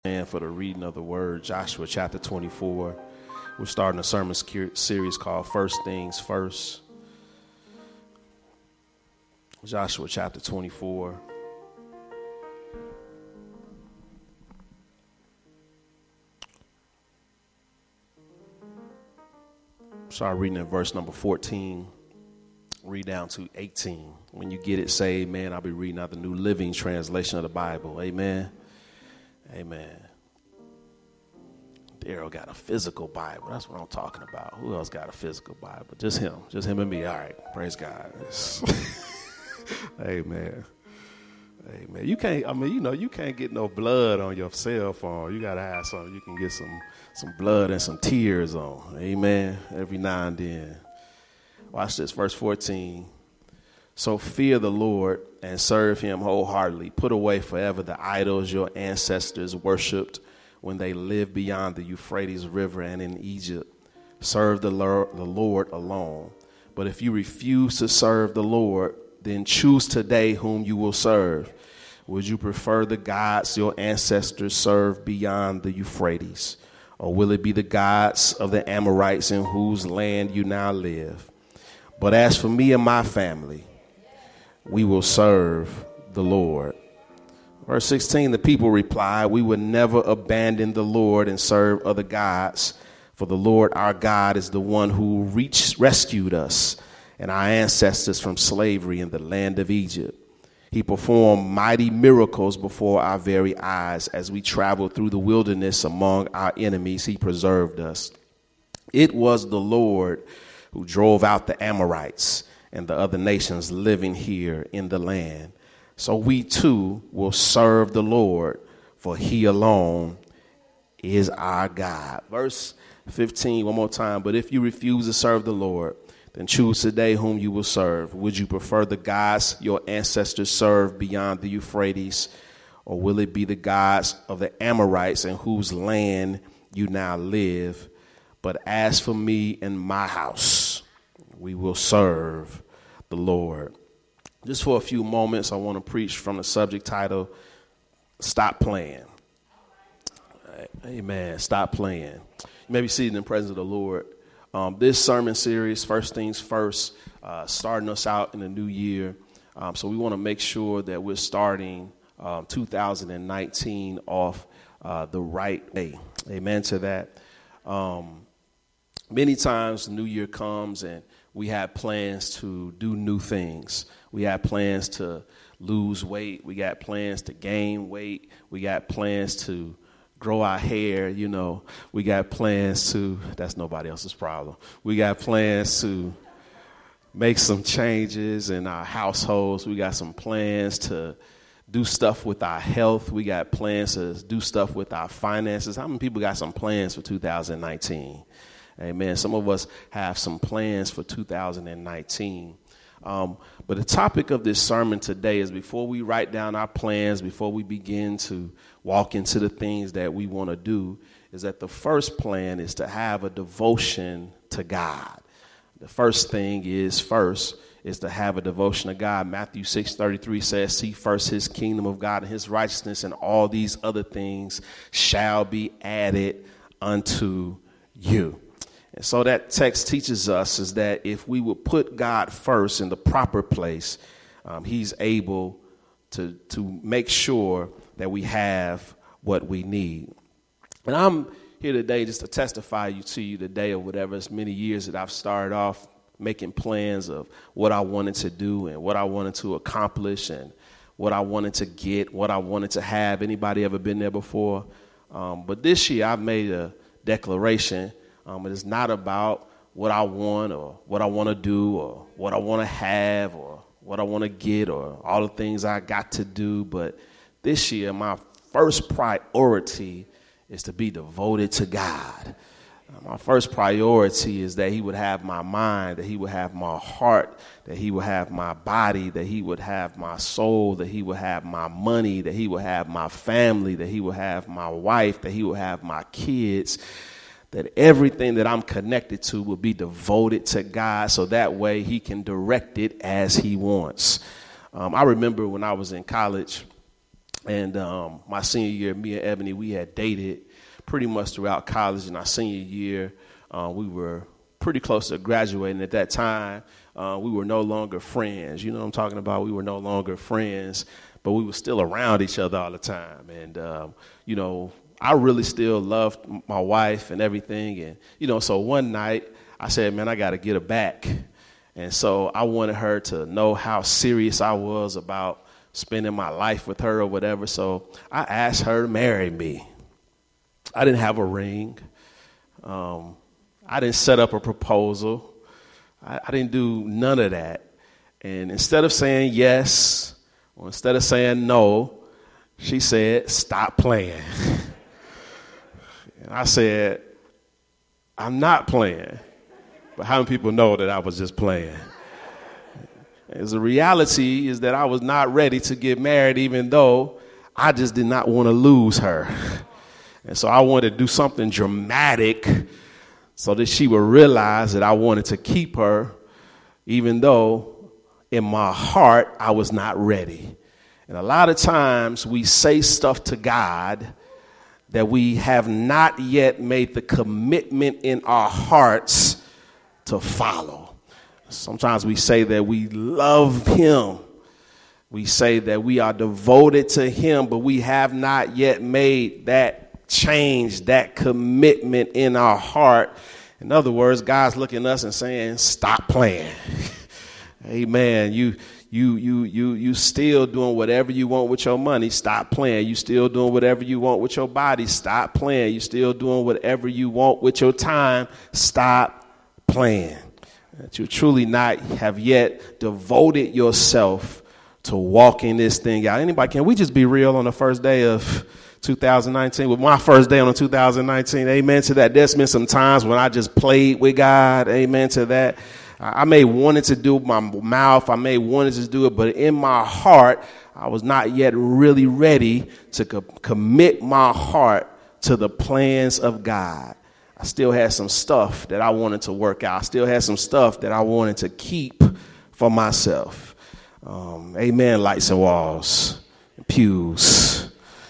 And for the reading of the word, Joshua chapter 24. We're starting a sermon series called First Things First. Joshua chapter 24. Start reading at verse number 14. Read down to 18. When you get it, say amen. I'll be reading out the New Living Translation of the Bible. Amen. Amen. Daryl got a physical Bible. That's what I'm talking about. Who else got a physical Bible? Just him. Just him and me. All right. Praise God. Amen. Amen. You can't, you can't get no blood on your cell phone. You got to have something. You can get some blood and some tears on. Amen. Every now and then. Watch this. Verse 14. So fear the Lord and serve him wholeheartedly. Put away forever the idols your ancestors worshipped when they lived beyond the Euphrates River and in Egypt. Serve the Lord alone. But if you refuse to serve the Lord, then choose today whom you will serve. Would you prefer the gods your ancestors served beyond the Euphrates? Or will it be the gods of the Amorites in whose land you now live? But as for me and my family, we will serve the Lord. Verse 16, the people replied, we would never abandon the Lord and serve other gods, for the Lord our God is the one who rescued us and our ancestors from slavery in the land of Egypt. He performed mighty miracles before our very eyes. As we traveled through the wilderness among our enemies, he preserved us. It was the Lord who drove out the Amorites and the other nations living here in the land. So we too will serve the Lord, for he alone is our God. Verse 15, one more time. But if you refuse to serve the Lord, then choose today whom you will serve. Would you prefer the gods your ancestors served beyond the Euphrates, or will it be the gods of the Amorites in whose land you now live? But as for me and my house, we will serve the Lord. Just for a few moments, I want to preach from the subject title, Stop Playing. Amen. Stop playing. You may be seated in the presence of the Lord. This sermon series, First Things First, starting us out in the new year. So we want to make sure that we're starting 2019 off the right way. Amen to that. Many times the new year comes and we have plans to do new things. We have plans to lose weight. We got plans to gain weight. We got plans to grow our hair, We got plans to, that's nobody else's problem. We got plans to make some changes in our households. We got some plans to do stuff with our health. We got plans to do stuff with our finances. How many people got some plans for 2019? Amen. Some of us have some plans for 2019. But the topic of this sermon today is before we write down our plans, before we begin to walk into the things that we want to do, is that the first plan is to have a devotion to God. The first thing is to have a devotion to God. Matthew 6:33 says, seek first his kingdom of God and his righteousness, and all these other things shall be added unto you. And so that text teaches us is that if we will put God first in the proper place, he's able to make sure that we have what we need. And I'm here today just to testify to you today, or whatever. It's many years that I've started off making plans of what I wanted to do and what I wanted to accomplish and what I wanted to get, what I wanted to have. Anybody ever been there before? But this year I've made a declaration. It is not about what I want or what I want to do or what I want to have or what I want to get or all the things I got to do. But this year, my first priority is to be devoted to God. My first priority is that he would have my mind, that he would have my heart, that he would have my body, that he would have my soul, that he would have my money, that he would have my family, that he would have my wife, that he would have my kids, that everything that I'm connected to will be devoted to God, so that way he can direct it as he wants. I remember when I was in college, And my senior year, me and Ebony, we had dated pretty much throughout college. In our senior year, we were pretty close to graduating. At that time, we were no longer friends. You know what I'm talking about? We were no longer friends, but we were still around each other all the time. And, I really still loved my wife and everything. And, so one night I said, man, I got to get her back. And so I wanted her to know how serious I was about spending my life with her or whatever. So I asked her to marry me. I didn't have a ring. I didn't set up a proposal. I didn't do none of that. And instead of saying yes, or instead of saying no, she said, stop playing. And I said, I'm not playing. But how many people know that I was just playing? As the reality is that I was not ready to get married, even though I just did not want to lose her. And so I wanted to do something dramatic so that she would realize that I wanted to keep her, even though in my heart I was not ready. And a lot of times we say stuff to God that we have not yet made the commitment in our hearts to follow. Sometimes we say that we love him. We say that we are devoted to him, but we have not yet made that change, that commitment in our heart. In other words, God's looking at us and saying, stop playing. Amen. You still doing whatever you want with your money. Stop playing. You still doing whatever you want with your body. Stop playing. You still doing whatever you want with your time. Stop playing. That you truly not have yet devoted yourself to walking this thing out. Anybody, can we just be real on the first day of 2019? With my first day on 2019, amen to that. There's been some times when I just played with God. Amen to that. I may wanted to do it with my mouth. I may wanted to do it, but in my heart, I was not yet really ready to commit my heart to the plans of God. I still had some stuff that I wanted to work out. I still had some stuff that I wanted to keep for myself. Amen. Lights and walls, pews,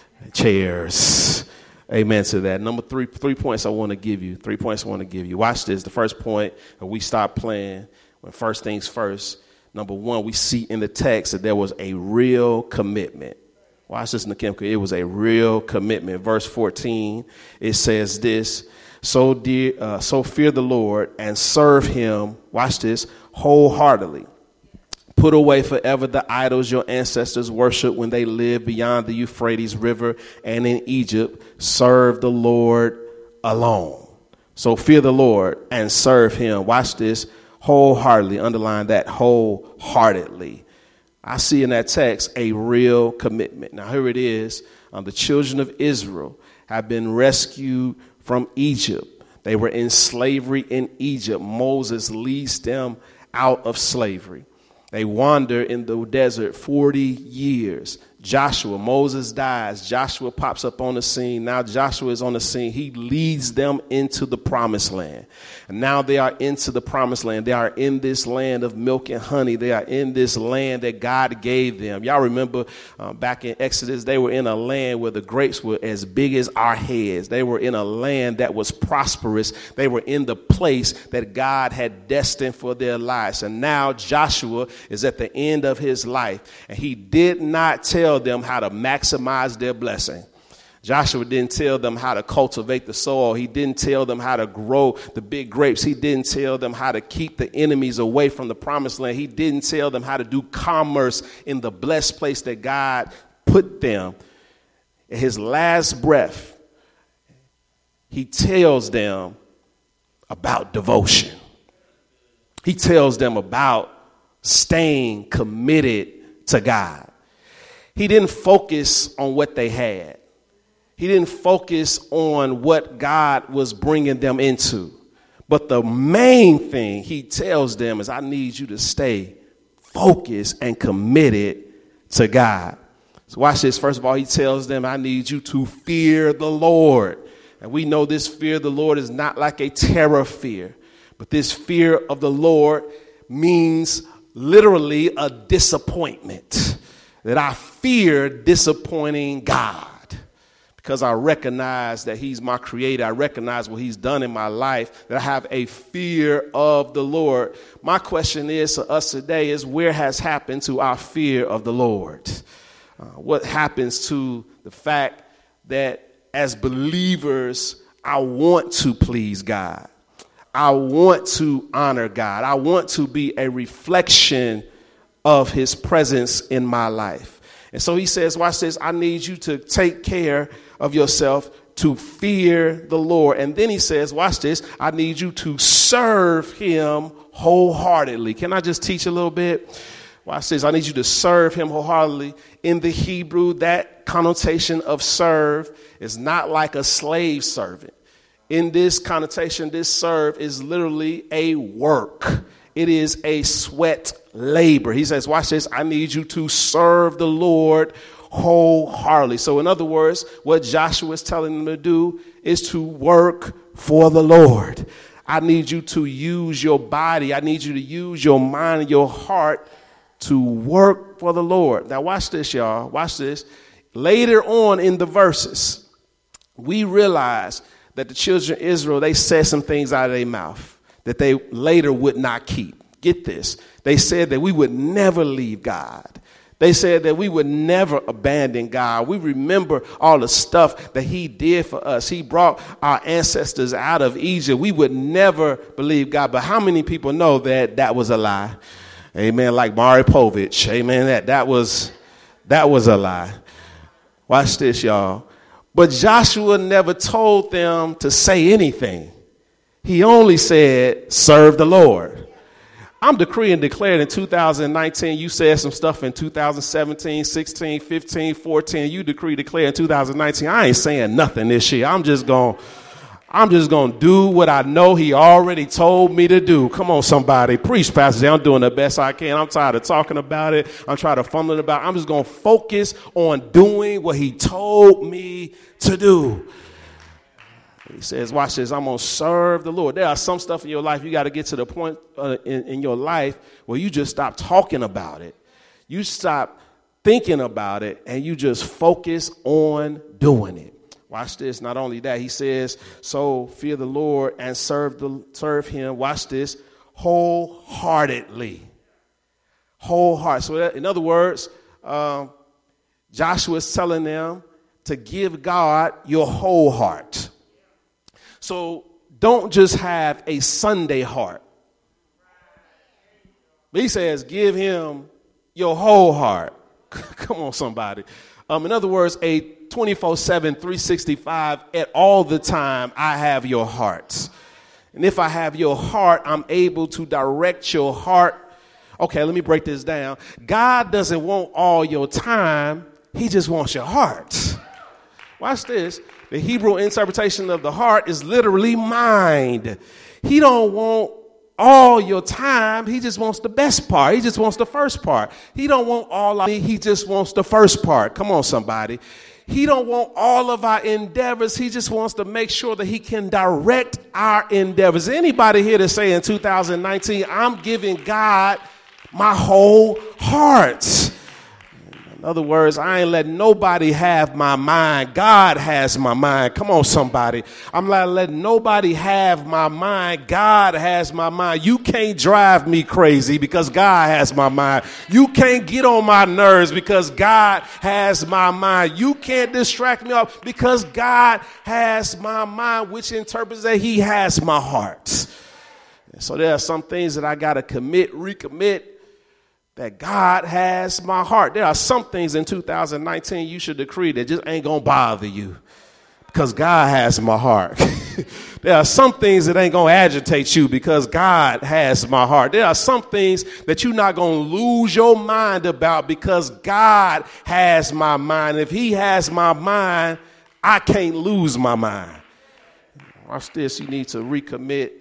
chairs. Amen to that. Number three points I want to give you. 3 points I want to give you. Watch this. The first point, we stop playing when first things first. Number one, we see in the text that there was a real commitment. Watch this, Nakemka. It was a real commitment. Verse 14, it says this. So fear the Lord and serve him. Watch this, wholeheartedly. Put away forever the idols your ancestors worshiped when they lived beyond the Euphrates River and in Egypt. Serve the Lord alone. So fear the Lord and serve him. Watch this, wholeheartedly. Underline that, wholeheartedly. I see in that text a real commitment. Now here it is. The children of Israel have been rescued from Egypt. They were in slavery in Egypt. Moses leads them out of slavery. They wander in the desert 40 years. Moses dies. Joshua pops up on the scene. Now Joshua is on the scene. He leads them into the promised land. And now they are into the promised land. They are in this land of milk and honey. They are in this land that God gave them. Y'all remember back in Exodus, they were in a land where the grapes were as big as our heads. They were in a land that was prosperous. They were in the place that God had destined for their lives. And now Joshua is at the end of his life. And he did not tell them how to maximize their blessing. Joshua didn't tell them how to cultivate the soil. He didn't tell them how to grow the big grapes. He didn't tell them how to keep the enemies away from the promised land. He didn't tell them how to do commerce in the blessed place that God put them. In his last breath, he tells them about devotion. He tells them about staying committed to God. He didn't focus on what they had. He didn't focus on what God was bringing them into. But the main thing he tells them is, I need you to stay focused and committed to God. So watch this. First of all, he tells them, I need you to fear the Lord. And we know this fear of the Lord is not like a terror fear, but this fear of the Lord means literally a disappointment. that I fear disappointing God. Because I recognize that he's my creator. I recognize what he's done in my life, that I have a fear of the Lord. My question is to us today is, where has happened to our fear of the Lord? What happens to the fact that as believers, I want to please God. I want to honor God. I want to be a reflection of his presence in my life. And so he says, watch this, I need you to take care of yourself, to fear the Lord. And then he says, watch this, I need you to serve him wholeheartedly. Can I just teach a little bit? Watch this, I need you to serve him wholeheartedly. In the Hebrew, that connotation of serve is not like a slave servant. In this connotation, this serve is literally a work. It is a sweat labor. He says, watch this, I need you to serve the Lord wholeheartedly. So in other words, what Joshua is telling them to do is to work for the Lord. I need you to use your body. I need you to use your mind and your heart to work for the Lord. Now watch this, y'all. Watch this. Later on in the verses, we realize that the children of Israel, they said some things out of their mouth that they later would not keep. Get this. They said that we would never leave God. They said that we would never abandon God. We remember all the stuff that he did for us. He brought our ancestors out of Egypt. We would never believe God. But how many people know that that was a lie? Amen. Like Maury Povich. Amen. That was a lie. Watch this, y'all. But Joshua never told them to say anything. He only said, serve the Lord. I'm decreeing and declaring in 2019, you said some stuff in 2017, 16, 15, 14. You decree, declare in 2019. I ain't saying nothing this year. I'm just going to do what I know he already told me to do. Come on, somebody. Preach, Pastor Jay. I'm doing the best I can. I'm tired of talking about it. I'm trying to fumble about it. I'm just going to focus on doing what he told me to do. He says, watch this, I'm going to serve the Lord. There are some stuff in your life, you got to get to the point in your life where you just stop talking about it. You stop thinking about it and you just focus on doing it. Watch this. Not only that, he says, so fear the Lord and serve him. Watch this, wholeheartedly. Wholehearted. So in other words, Joshua is telling them to give God your whole heart. So don't just have a Sunday heart. But he says, give him your whole heart. Come on, somebody. In other words, a 24/7, 365, at all the time, I have your heart. And if I have your heart, I'm able to direct your heart. Okay, let me break this down. God doesn't want all your time. He just wants your heart. Watch this. The Hebrew interpretation of the heart is literally mind. He don't want all your time. He just wants the best part. He just wants the first part. He don't want all of it. He just wants the first part. Come on, somebody. He don't want all of our endeavors. He just wants to make sure that he can direct our endeavors. Anybody here to say in 2019, I'm giving God my whole heart? In other words, I ain't letting nobody have my mind. God has my mind. Come on, somebody. I'm not letting nobody have my mind. God has my mind. You can't drive me crazy because God has my mind. You can't get on my nerves because God has my mind. You can't distract me off because God has my mind, which interprets that he has my heart. So there are some things that I got to recommit. That God has my heart. There are some things in 2019 you should decree that just ain't going to bother you because God has my heart. There are some things that ain't going to agitate you because God has my heart. There are some things that you're not going to lose your mind about because God has my mind. If he has my mind, I can't lose my mind. Watch this. You need to recommit.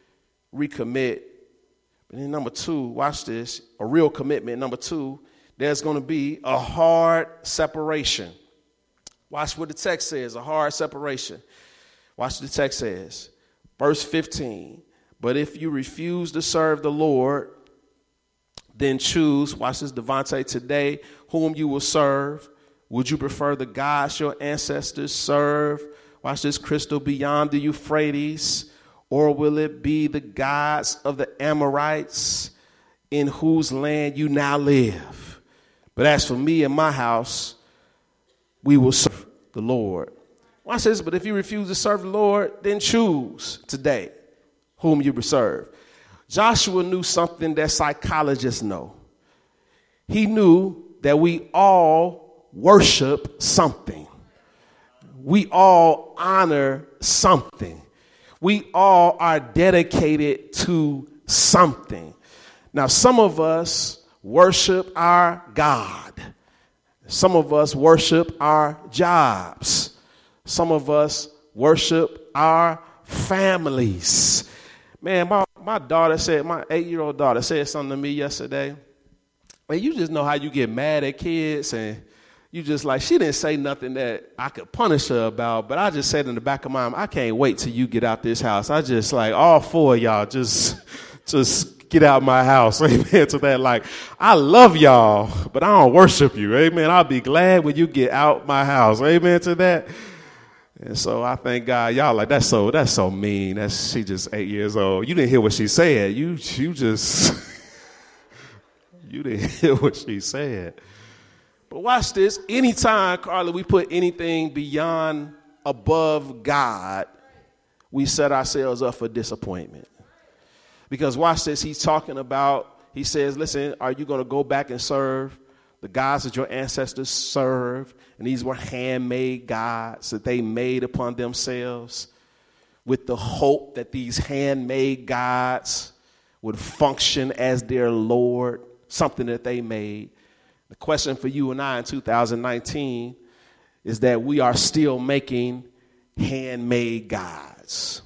And then number two, watch this, a real commitment. Number two, there's going to be a hard separation. Watch what the text says, a hard separation. Watch what the text says. Verse 15, but if you refuse to serve the Lord, then choose, watch this, Devontae, today, whom you will serve. Would you prefer the gods your ancestors served? Watch this, Crystal, beyond the Euphrates. Or will it be the gods of the Amorites in whose land you now live? But as for me and my house, we will serve the Lord. Watch this, but if you refuse to serve the Lord, then choose today whom you will serve. Joshua knew something that psychologists know. He knew that we all worship something. We all honor something. We all are dedicated to something. Now, some of us worship our God. Some of us worship our jobs. Some of us worship our families. Man, my daughter said, my 8-year-old daughter said something to me yesterday. Man, you just know how you get mad at kids, and you just like, she didn't say nothing that I could punish her about, but I just said in the back of my mind, I can't wait till you get out this house. I just like, all four of y'all, just get out my house. Amen to that. Like, I love y'all, but I don't worship you. Amen. I'll be glad when you get out my house. Amen to that. And so I thank God, y'all like, that's so mean. She just 8 years old. You didn't hear what she said. You just, you didn't hear what she said. But watch this. Anytime, Carla, we put anything beyond, above God, we set ourselves up for disappointment. Because watch this. He's talking about, he says, listen, are you going to go back and serve the gods that your ancestors served? And these were handmade gods that they made upon themselves with the hope that these handmade gods would function as their Lord, something that they made. The question for you and I in 2019 is that we are still making handmade gods.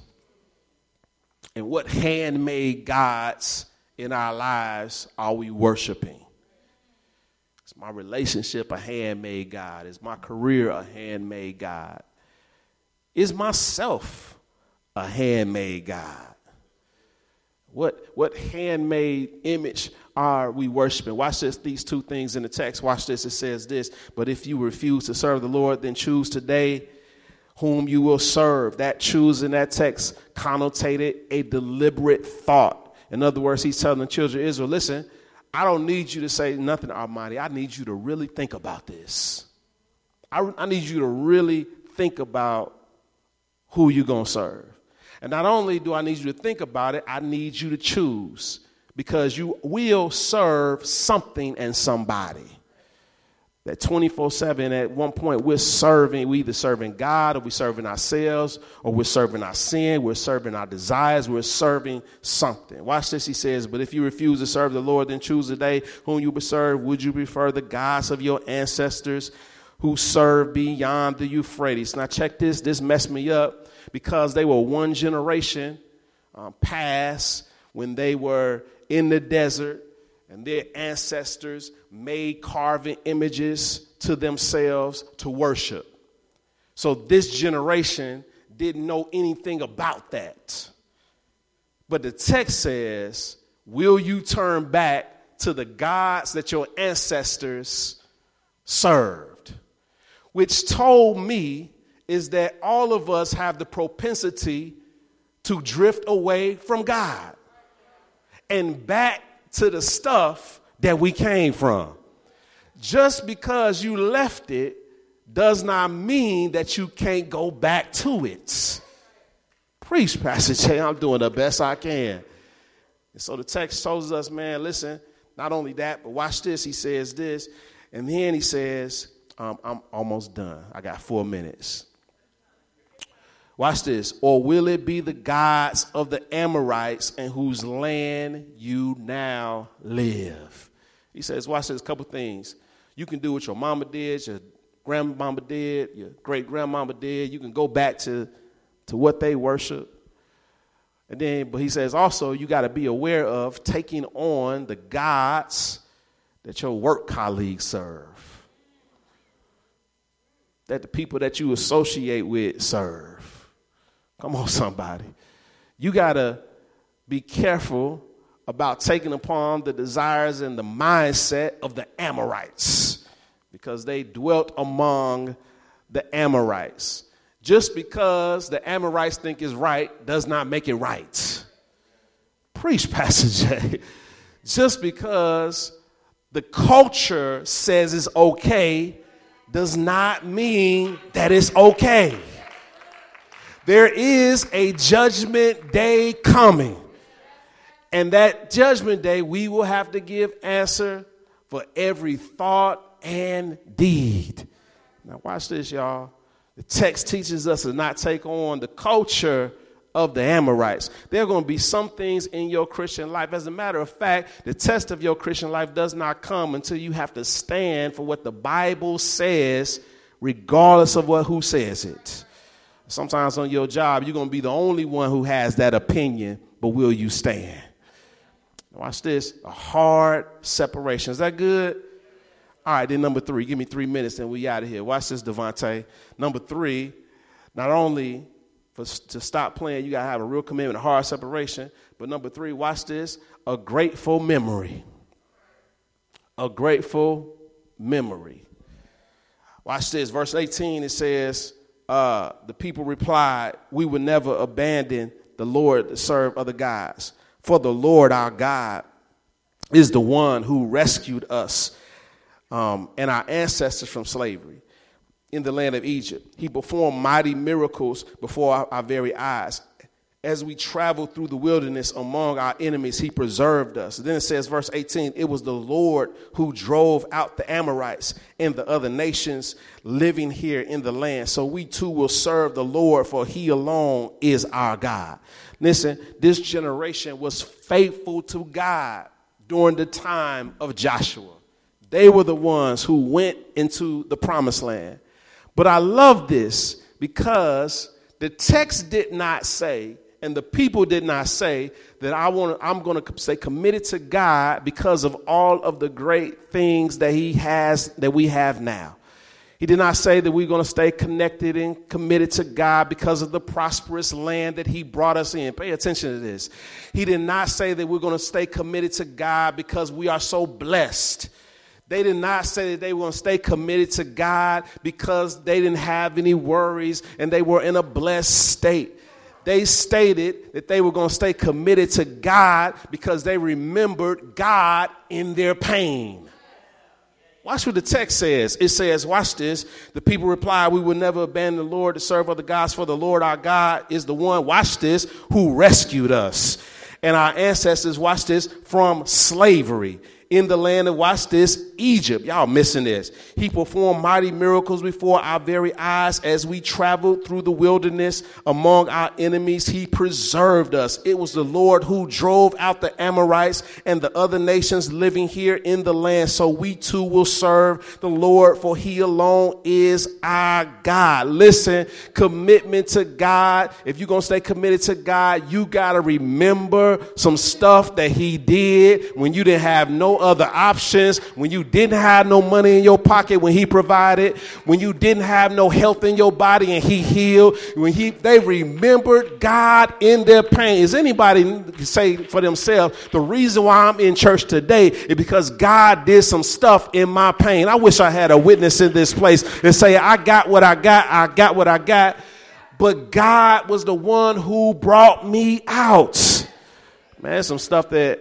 And what handmade gods in our lives are we worshiping? Is my relationship a handmade God? Is my career a handmade God? Is myself a handmade God? What handmade image are we worshiping? Watch this, these two things in the text. Watch this, it says this, but if you refuse to serve the Lord, then choose today whom you will serve. That choose in that text connotated a deliberate thought. In other words, he's telling the children of Israel, listen, I don't need you to say nothing, Almighty. I need you to really think about this. I need you to really think about who you're going to serve. And not only do I need you to think about it, I need you to choose, because you will serve something and somebody. That 24/7, at one point, we're either serving God, or we're serving ourselves, or we're serving our sin, we're serving our desires, we're serving something. Watch this, he says, but if you refuse to serve the Lord, then choose today whom you will serve. Would you prefer the gods of your ancestors who served beyond the Euphrates? Now check this, this messed me up, because they were one generation past when they were in the desert, and their ancestors made carving images to themselves to worship. So this generation didn't know anything about that. But the text says, will you turn back to the gods that your ancestors served? Which told me is that all of us have the propensity to drift away from God and back to the stuff that we came from. Just because you left it does not mean that you can't go back to it. Preach, Pastor Jay. I'm doing the best I can. And so the text tells us, man, listen, not only that, but watch this. He says this, and then he says, I'm almost done. I got 4 minutes. Watch this. Or will it be the gods of the Amorites in whose land you now live? He says, watch this, a couple things. You can do what your mama did, your grandmama did, your great-grandmama did. You can go back to what they worship. And then, but he says also, you got to be aware of taking on the gods that your work colleagues serve, that the people that you associate with serve. Come on, somebody. You got to be careful about taking upon the desires and the mindset of the Amorites, because they dwelt among the Amorites. Just because the Amorites think is right does not make it right. Preach, Pastor Jay. Just because the culture says it's okay does not mean that it's okay. There is a judgment day coming. And that judgment day, we will have to give answer for every thought and deed. Now watch this, y'all. The text teaches us to not take on the culture of the Amorites. There are going to be some things in your Christian life. As a matter of fact, the test of your Christian life does not come until you have to stand for what the Bible says, regardless of who says it. Sometimes on your job, you're going to be the only one who has that opinion, but will you stand? Watch this, a hard separation. Is that good? All right, then number 3. Give me 3 minutes and we out of here. Watch this, Devontae. Number 3, not only to stop playing, you got to have a real commitment, a hard separation. But number 3, watch this, a grateful memory. A grateful memory. Watch this, verse 18, it says, the people replied, we would never abandon the Lord to serve other gods. For the Lord our God is the one who rescued us and our ancestors from slavery in the land of Egypt. He performed mighty miracles before our very eyes. As we traveled through the wilderness among our enemies, he preserved us. Then it says, verse 18, it was the Lord who drove out the Amorites and the other nations living here in the land. So we too will serve the Lord, for he alone is our God. Listen, this generation was faithful to God during the time of Joshua. They were the ones who went into the promised land. But I love this because the text did not say, and the people did not say that I'm going to stay committed to God because of all of the great things that he has, that we have now. He did not say that we're going to stay connected and committed to God because of the prosperous land that he brought us in. Pay attention to this. He did not say that we're going to stay committed to God because we are so blessed. They did not say that they were going to stay committed to God because they didn't have any worries and they were in a blessed state. They stated that they were going to stay committed to God because they remembered God in their pain. Watch what the text says. It says, watch this. The people replied, we will never abandon the Lord to serve other gods, for the Lord our God is the one, watch this, who rescued us and our ancestors, watch this, from slavery in the land of, watch this, Egypt. Y'all missing this. He performed mighty miracles before our very eyes as we traveled through the wilderness among our enemies. He preserved us. It was the Lord who drove out the Amorites and the other nations living here in the land. So we too will serve the Lord, for he alone is our God. Listen, commitment to God. If you're going to stay committed to God, you got to remember some stuff that he did when you didn't have no other options, when you didn't have no money in your pocket, when he provided, when you didn't have no health in your body and he healed, they remembered God in their pain. Is anybody say for themselves, the reason why I'm in church today is because God did some stuff in my pain? I wish I had a witness in this place and say, I got what I got, but God was the one who brought me out. Man, some stuff that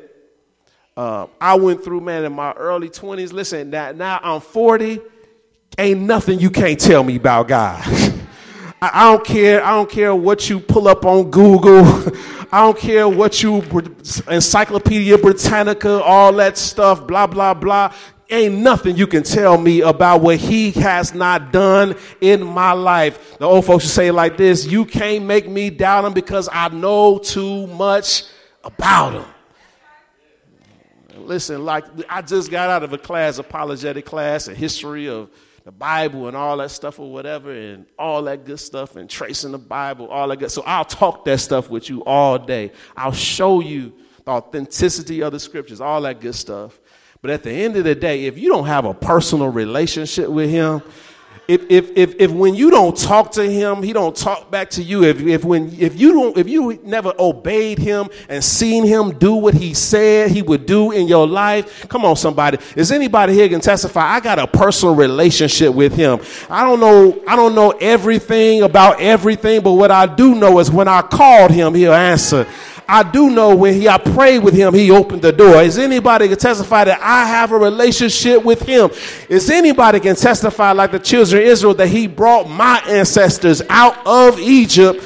I went through, man, in my early 20s. Listen, now I'm 40. Ain't nothing you can't tell me about God. I don't care. I don't care what you pull up on Google. I don't care what you, Encyclopedia Britannica, all that stuff, blah, blah, blah. Ain't nothing you can tell me about what he has not done in my life. The old folks would say it like this: you can't make me doubt him because I know too much about him. Listen, like I just got out of a class, apologetic class, a history of the Bible and all that stuff or whatever, and all that good stuff, and tracing the Bible, all that good. So I'll talk that stuff with you all day. I'll show you the authenticity of the scriptures, all that good stuff. But at the end of the day, if you don't have a personal relationship with him, If when you don't talk to him, he don't talk back to you. If you never obeyed him and seen him do what he said he would do in your life, come on, somebody. Is anybody here can testify? I got a personal relationship with him. I don't know everything about everything, but what I do know is when I called him, he'll answer. I do know when I prayed with him, he opened the door. Is anybody can testify that I have a relationship with him? Is anybody can testify like the children of Israel that he brought my ancestors out of Egypt?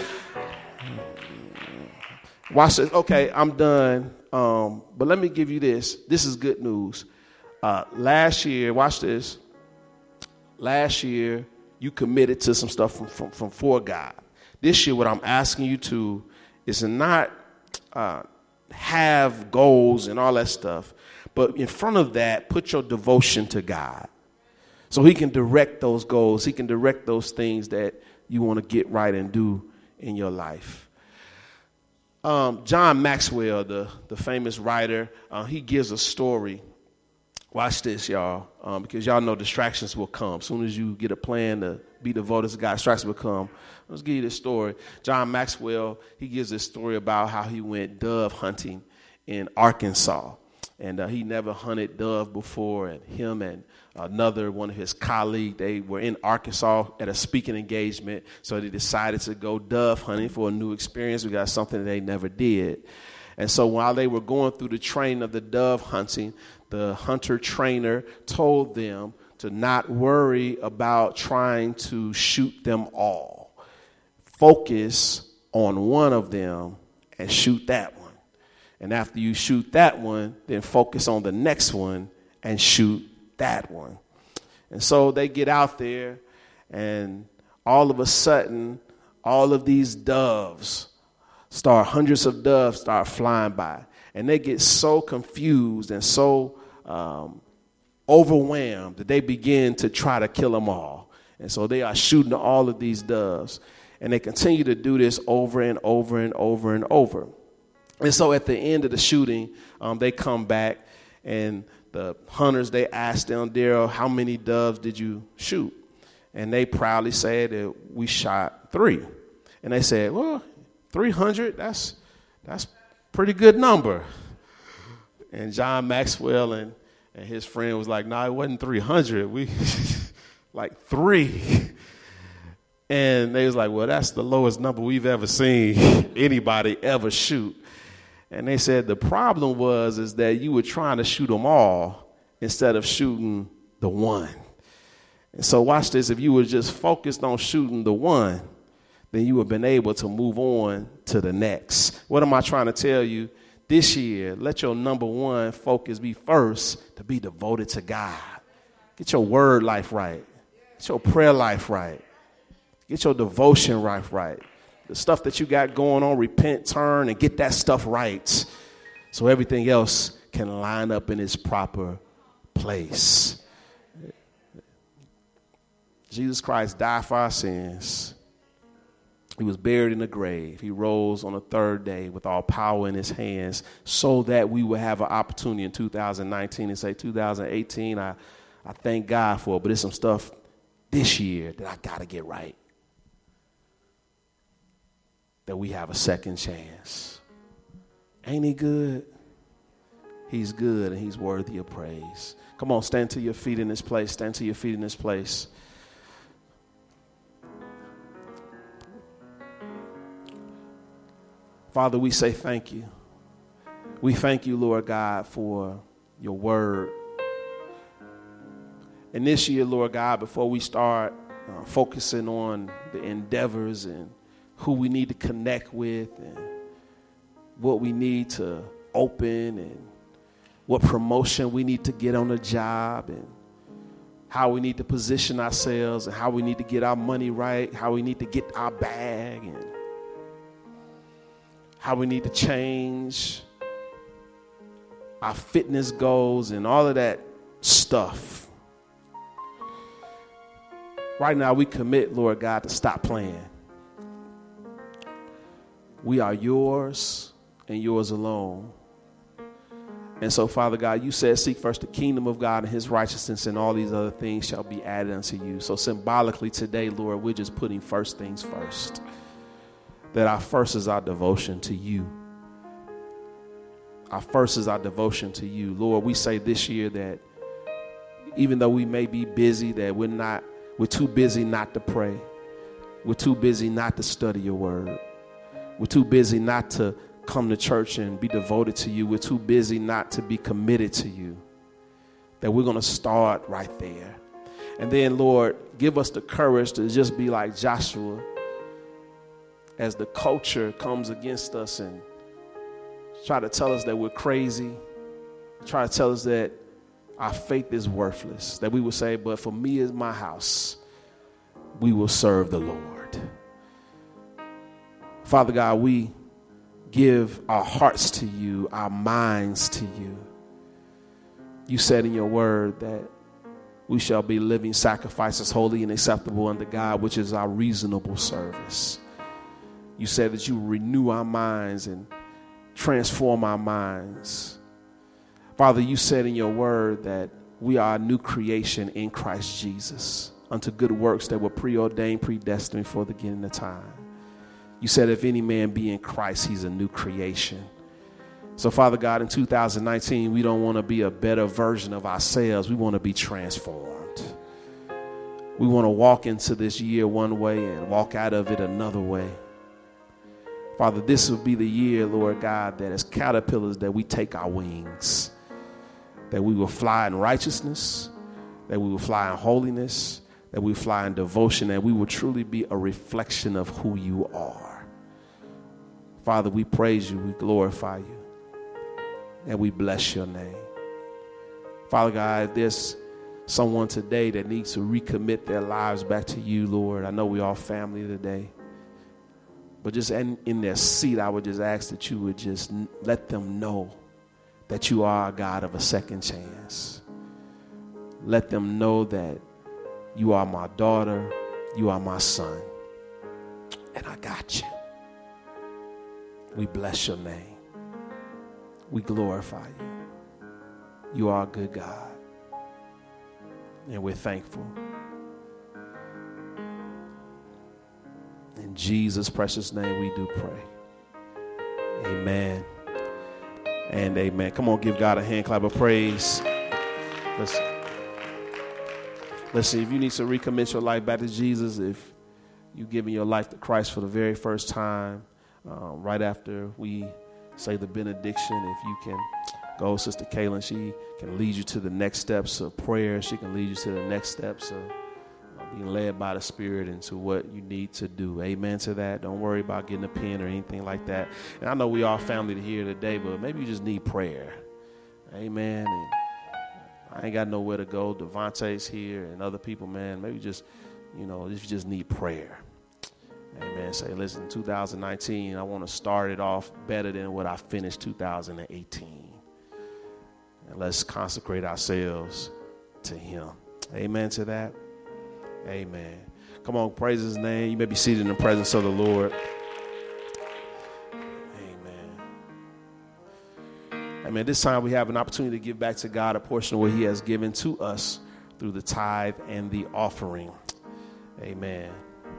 Watch this. Okay, I'm done. But let me give you this. This is good news. Last year, watch this. Last year, you committed to some stuff from for God. This year, what I'm asking you to is not have goals and all that stuff, but in front of that, put your devotion to God so he can direct those goals. He can direct those things that you want to get right and do in your life. John Maxwell, the famous writer, he gives a story. Watch this, y'all, because y'all know distractions will come. As soon as you get a plan to be devoted to God, distractions will come. Let's give you this story. John Maxwell, he gives this story about how he went dove hunting in Arkansas. And he never hunted dove before. And him and another one of his colleagues, they were in Arkansas at a speaking engagement. So they decided to go dove hunting for a new experience. We got something that they never did. And so while they were going through the training of the dove hunting, the hunter trainer told them to not worry about trying to shoot them all. Focus on one of them and shoot that one. And after you shoot that one, then focus on the next one and shoot that one. And so they get out there, and all of a sudden, all of these doves hundreds of doves start flying by. And they get so confused and so overwhelmed that they begin to try to kill them all. And so they are shooting all of these doves. And they continue to do this over and over and over and over. And so at the end of the shooting, they come back, and the hunters, they ask them, Daryl, how many doves did you shoot? And they proudly said that we shot 3. And they said, well, 300, that's pretty good number. And John Maxwell and his friend was like, no, it wasn't 300. We like 3. And they was like, well, that's the lowest number we've ever seen anybody ever shoot. And they said the problem is that you were trying to shoot them all instead of shooting the one. And so watch this. If you were just focused on shooting the one, then you would have been able to move on to the next. What am I trying to tell you? This year, let your number one focus be first to be devoted to God. Get your word life right. Get your prayer life right. Get your devotion life right. The stuff that you got going on, repent, turn, and get that stuff right so everything else can line up in its proper place. Jesus Christ died for our sins. He was buried in a grave. He rose on the third day with all power in his hands so that we would have an opportunity in 2019 and say 2018, I thank God for it, but there's some stuff this year that I got to get right. That we have a second chance. Ain't he good? He's good, and he's worthy of praise. Come on, stand to your feet in this place. Stand to your feet in this place. Father, we say thank you. We thank you, Lord God, for your word. And this year, Lord God, before we start focusing on the endeavors and who we need to connect with and what we need to open and what promotion we need to get on the job and how we need to position ourselves and how we need to get our money right, how we need to get our bag and how we need to change our fitness goals and all of that stuff. Right now we commit, Lord God, to stop playing. We are yours and yours alone. And so, Father God, you said, seek first the kingdom of God and his righteousness, and all these other things shall be added unto you. So symbolically today, Lord, we're just putting first things first. That our first is our devotion to you. Our first is our devotion to you. Lord, we say this year that even though we may be busy, that we're too busy not to pray. We're too busy not to study your word. We're too busy not to come to church and be devoted to you. We're too busy not to be committed to you. That we're going to start right there. And then, Lord, give us the courage to just be like Joshua as the culture comes against us and try to tell us that we're crazy, try to tell us that our faith is worthless, that we will say, but for me and my house, we will serve the Lord. Father God, we give our hearts to you, our minds to you. You said in your word that we shall be living sacrifices, holy and acceptable unto God, which is our reasonable service. You said that you renew our minds and transform our minds. Father, you said in your word that we are a new creation in Christ Jesus unto good works that were preordained, predestined for the beginning of time. You said if any man be in Christ, he's a new creation. So, Father God, in 2019, we don't want to be a better version of ourselves. We want to be transformed. We want to walk into this year one way and walk out of it another way. Father, this will be the year, Lord God, that as caterpillars that we take our wings, that we will fly in righteousness, that we will fly in holiness, that we will fly in devotion, that we will truly be a reflection of who you are. Father, we praise you, we glorify you, and we bless your name. Father God, if there's someone today that needs to recommit their lives back to you, Lord, I know we all family today, but just in their seat, I would just ask that you would just let them know that you are a God of a second chance. Let them know that you are my daughter, you are my son, and I got you. We bless your name. We glorify you. You are a good God, and we're thankful. In Jesus' precious name we do pray. Amen and amen. Come on, give God a hand clap of praise. Listen, if you need to recommit your life back to Jesus, if you're giving your life to Christ for the very first time, right after we say the benediction, if you can go, Sister Kaylin, she can lead you to the next steps of prayer. She can lead you to the next steps of being led by the Spirit into what you need to do. Amen to that. Don't worry about getting a pen or anything like that. And I know we all family here today, but maybe you just need prayer. Amen. And I ain't got nowhere to go. Devontae's here and other people, man. Maybe just, if you just need prayer. Amen. Say, listen, 2019, I want to start it off better than what I finished 2018. And let's consecrate ourselves to him. Amen to that. Amen. Come on, praise his name. You may be seated in the presence of the Lord. Amen. This time we have an opportunity to give back to God a portion of what he has given to us through the tithe and the offering. Amen.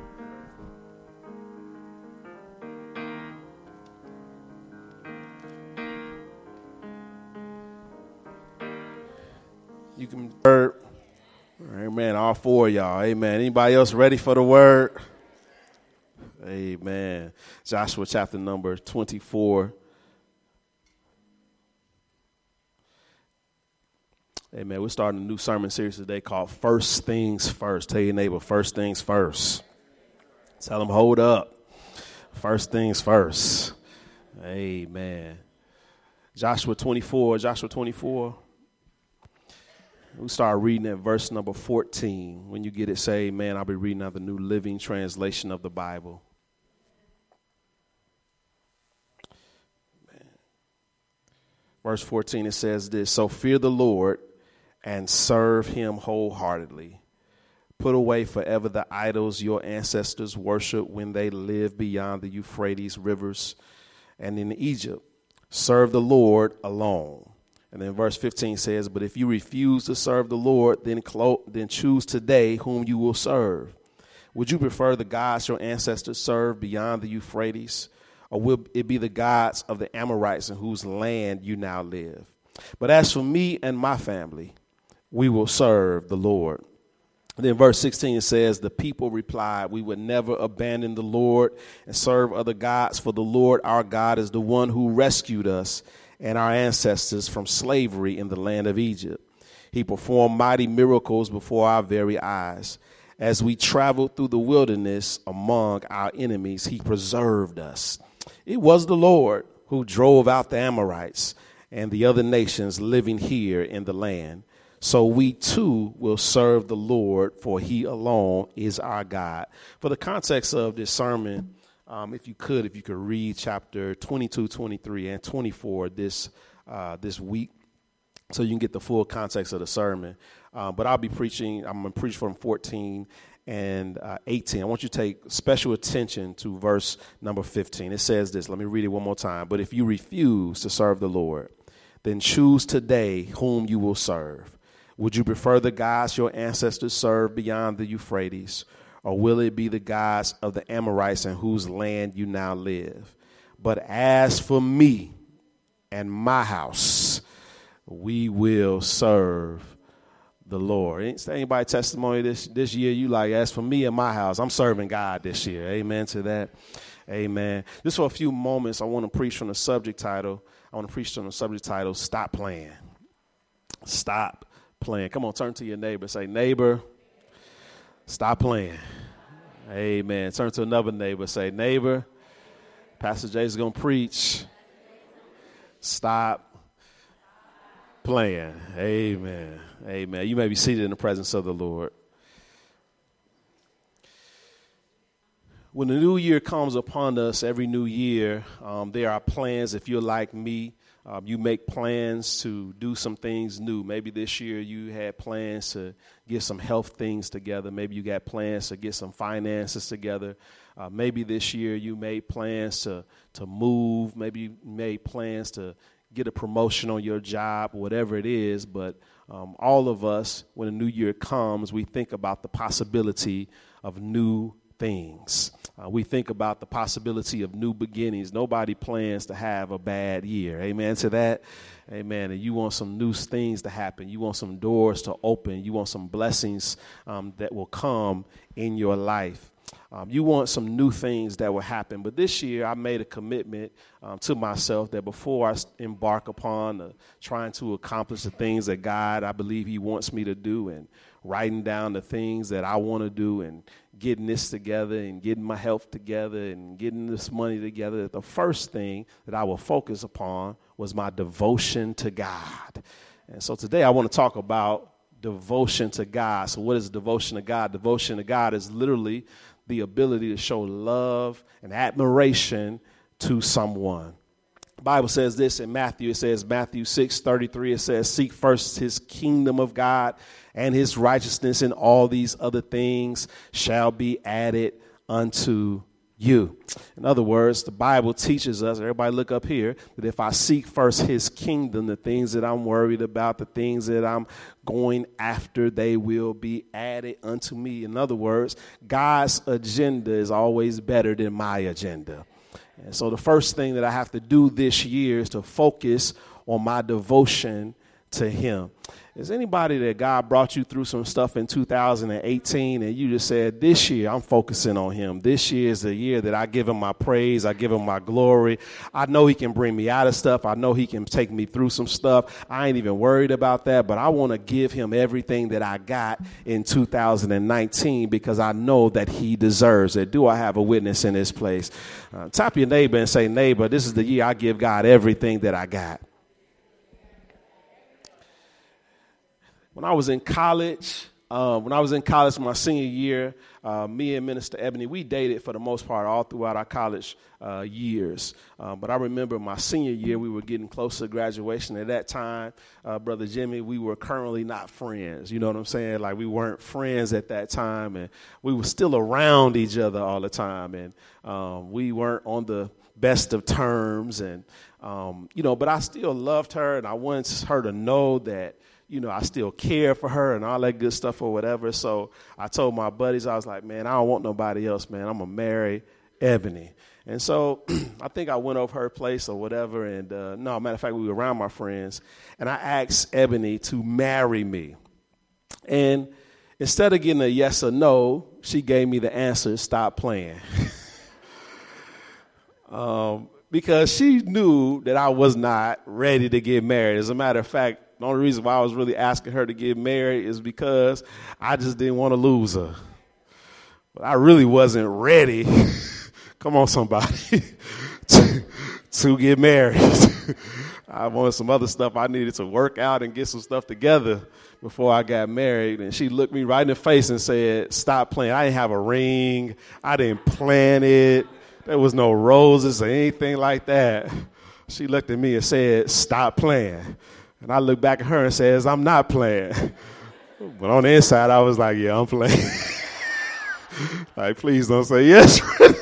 You can word. Amen. All four of y'all. Amen. Anybody else ready for the word? Amen. Joshua chapter number 24. Amen. We're starting a new sermon series today called First Things First. Tell your neighbor, first things first. Tell them, hold up. First things first. Amen. Joshua 24. We start reading at verse number 14. When you get it, say amen. I'll be reading out the New Living Translation of the Bible. Amen. Verse 14, it says this: So fear the Lord and serve him wholeheartedly. Put away forever the idols your ancestors worshiped when they lived beyond the Euphrates rivers and in Egypt. Serve the Lord alone And then verse 15 says, but if you refuse to serve the Lord, then choose today whom you will serve. Would you prefer the gods your ancestors served beyond the Euphrates, or will it be the gods of the Amorites in whose land you now live? But as for me and my family, we will serve the Lord. Then verse 16 says, the people replied, we would never abandon the Lord and serve other gods, for the Lord our God is the one who rescued us and our ancestors from slavery in the land of Egypt. He performed mighty miracles before our very eyes. As we traveled through the wilderness among our enemies, he preserved us. It was the Lord who drove out the Amorites and the other nations living here in the land. So we too will serve the Lord, for he alone is our God. For the context of this sermon, if you could read chapter 22, 23, and 24 this week, so you can get the full context of the sermon. But I'm going to preach from 14 and 18. I want you to take special attention to verse number 15. It says this. Let me read it one more time. But if you refuse to serve the Lord, then choose today whom you will serve. Would you prefer the gods your ancestors served beyond the Euphrates, or will it be the gods of the Amorites in whose land you now live? But as for me and my house, we will serve the Lord. Anybody testimony this year? You like, as for me and my house, I'm serving God this year. Amen to that. Amen. Just for a few moments, I want to preach from the subject title. Stop playing. Stop playing. Come on, turn to your neighbor. Say, neighbor, stop playing. Amen. Turn to another neighbor. Say, neighbor, Pastor Jay's going to preach. Stop playing. Amen. Amen. You may be seated in the presence of the Lord. When the new year comes upon us, every new year, there are plans. If you're like me, you make plans to do some things new. Maybe this year you had plans to get some health things together. Maybe you got plans to get some finances together. Maybe this year you made plans to move. Maybe you made plans to get a promotion on your job, whatever it is. But all of us, when a new year comes, we think about the possibility of new things. We think about the possibility of new beginnings. Nobody plans to have a bad year. Amen to that. Amen. And you want some new things to happen. You want some doors to open. You want some blessings that will come in your life. You want some new things that will happen. But this year I made a commitment to myself that before I embark upon trying to accomplish the things that God, I believe he wants me to do, and writing down the things that I want to do, and getting this together, and getting my health together, and getting this money together, the first thing that I will focus upon was my devotion to God. And so today I want to talk about devotion to God. So what is devotion to God? Devotion to God is literally the ability to show love and admiration to someone. The Bible says this in Matthew. It says, Matthew 6:33, it says, seek first his kingdom of God and his righteousness, and all these other things shall be added unto you. In other words, the Bible teaches us, everybody look up here, that if I seek first his kingdom, the things that I'm worried about, the things that I'm going after, they will be added unto me. In other words, God's agenda is always better than my agenda. And so the first thing that I have to do this year is to focus on my devotion to him. Is anybody that God brought you through some stuff in 2018 and you just said, this year I'm focusing on him. This year is the year that I give him my praise. I give him my glory. I know he can bring me out of stuff. I know he can take me through some stuff. I ain't even worried about that, but I want to give him everything that I got in 2019 because I know that he deserves it. Do I have a witness in this place? Tap your neighbor and say, neighbor, this is the year I give God everything that I got. When I was in college, When I was in college my senior year, me and Minister Ebony, we dated for the most part all throughout our college years. But I remember my senior year, we were getting close to graduation. At that time, Brother Jimmy, we were currently not friends. You know what I'm saying? Like, we weren't friends at that time, and we were still around each other all the time. And we weren't on the best of terms. And, but I still loved her, and I wanted her to know that, I still care for her and all that good stuff or whatever. So I told my buddies, I was like, man, I don't want nobody else, man. I'm going to marry Ebony. And so I think I went over her place or whatever. And no, matter of fact, we were around my friends. And I asked Ebony to marry me. And instead of getting a yes or no, she gave me the answer, stop playing. Because she knew that I was not ready to get married. As a matter of fact, the only reason why I was really asking her to get married is because I just didn't want to lose her. But I really wasn't ready, come on somebody, to get married. I wanted some other stuff I needed to work out and get some stuff together before I got married. And she looked me right in the face and said, stop playing. I didn't have a ring. I didn't plan it. There was no roses or anything like that. She looked at me and said, stop playing. And I looked back at her and says, I'm not playing. But on the inside, I was like, yeah, I'm playing. Like, please don't say yes.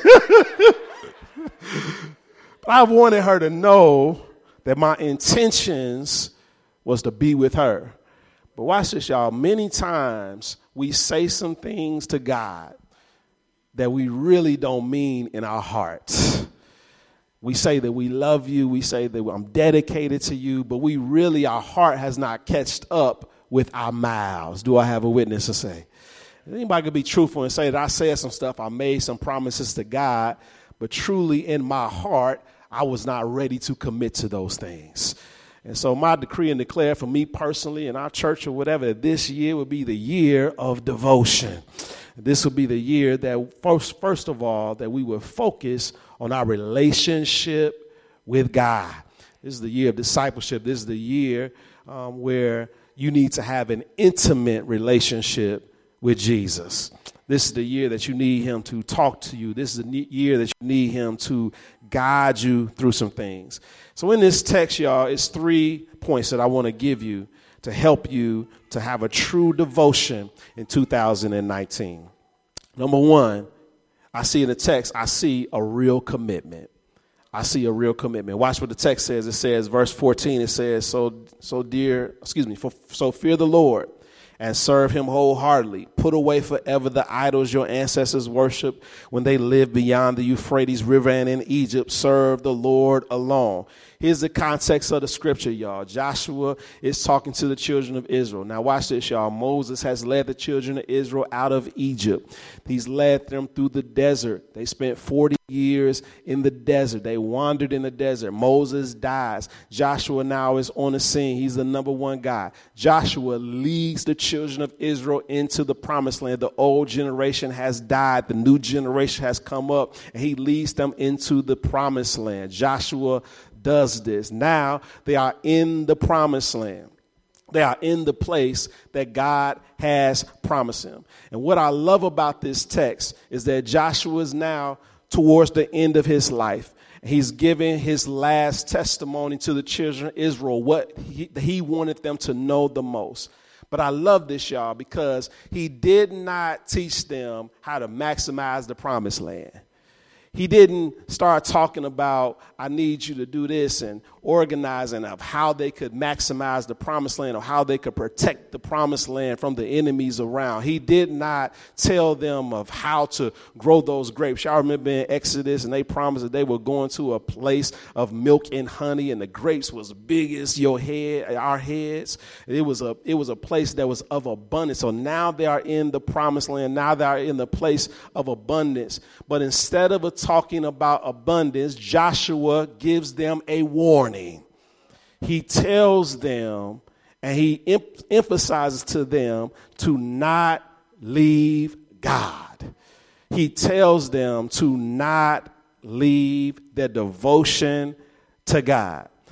But I wanted her to know that my intentions was to be with her. But watch this, y'all. Many times we say some things to God that we really don't mean in our hearts. We say that we love you. We say that I'm dedicated to you. But our heart has not catched up with our mouths. Do I have a witness to say? Anybody could be truthful and say that I said some stuff. I made some promises to God. But truly in my heart, I was not ready to commit to those things. And so my decree and declare for me personally and our church or whatever, this year would be the year of devotion. This will be the year that first of all, that we will focus on our relationship with God. This is the year of discipleship. This is the year where you need to have an intimate relationship with Jesus. This is the year that you need him to talk to you. This is the year that you need him to guide you through some things. So in this text, y'all, it's 3 points that I want to give you to help you to have a true devotion in 2019. Number one, I see in the text, I see a real commitment. I see a real commitment. Watch what the text says. It says, verse 14, it says, so fear the Lord and serve him wholeheartedly. Put away forever the idols your ancestors worshiped when they lived beyond the Euphrates River and in Egypt. Serve the Lord alone. Here's the context of the scripture, y'all. Joshua is talking to the children of Israel. Now watch this, y'all. Moses has led the children of Israel out of Egypt. He's led them through the desert. They spent 40 years in the desert. They wandered in the desert. Moses dies. Joshua now is on the scene. He's the number one guy. Joshua leads the children of Israel into the promised land. The old generation has died. The new generation has come up, and he leads them into the promised land. Joshua does this. Now they are in the promised land. They are in the place that God has promised him. And what I love about this text is that Joshua is now towards the end of his life. He's giving his last testimony to the children of Israel, what he wanted them to know the most. But I love this, y'all, because he did not teach them how to maximize the promised land. He didn't start talking about, I need you to do this, and organizing of how they could maximize the promised land or how they could protect the promised land from the enemies around. He did not tell them of how to grow those grapes. Y'all remember in Exodus, and they promised that they were going to a place of milk and honey, and the grapes was big as your head, our heads. It was a place that was of abundance. So now they are in the promised land. Now they are in the place of abundance. But instead of talking about abundance, Joshua gives them a warning. He tells them and he emphasizes to them to not leave God. He tells them to not leave their devotion to God.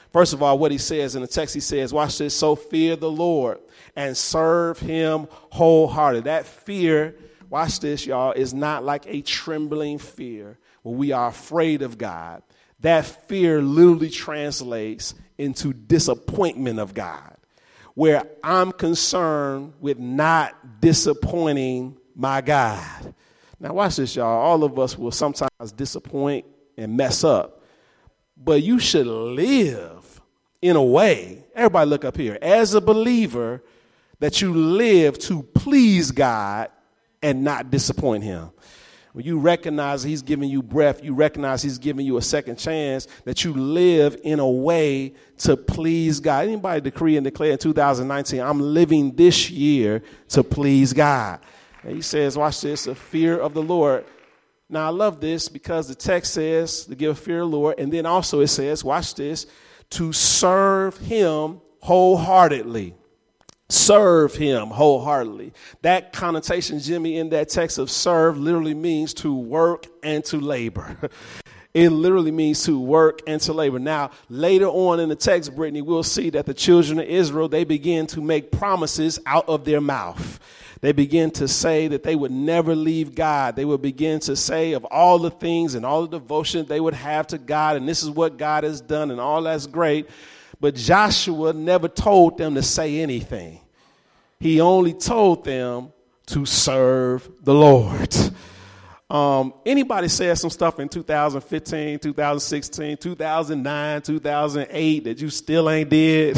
First of all, what he says in the text, he says, watch this, so fear the Lord and serve him wholehearted. That fear, watch this, y'all, is not like a trembling fear where we are afraid of God. That fear literally translates into disappointment of God, where I'm concerned with not disappointing my God. Now, watch this, y'all. All of us will sometimes disappoint and mess up, but you should live in a way, everybody look up here, as a believer, that you live to please God and not disappoint him. When you recognize he's giving you breath, you recognize he's giving you a second chance, that you live in a way to please God. Anybody decree and declare in 2019, I'm living this year to please God. And he says, watch this, the fear of the Lord. Now, I love this because the text says to give fear of the Lord. And then also it says, watch this, to serve him wholeheartedly. Serve him wholeheartedly. That connotation, Jimmy, in that text of serve literally means to work and to labor. It literally means to work and to labor. Now, later on in the text, Brittany, we'll see that the children of Israel, they begin to make promises out of their mouth. They begin to say that they would never leave God. They would begin to say of all the things and all the devotion they would have to God, and this is what God has done, and all that's great. But Joshua never told them to say anything. He only told them to serve the Lord. Anybody said some stuff in 2015, 2016, 2009, 2008 that you still ain't did?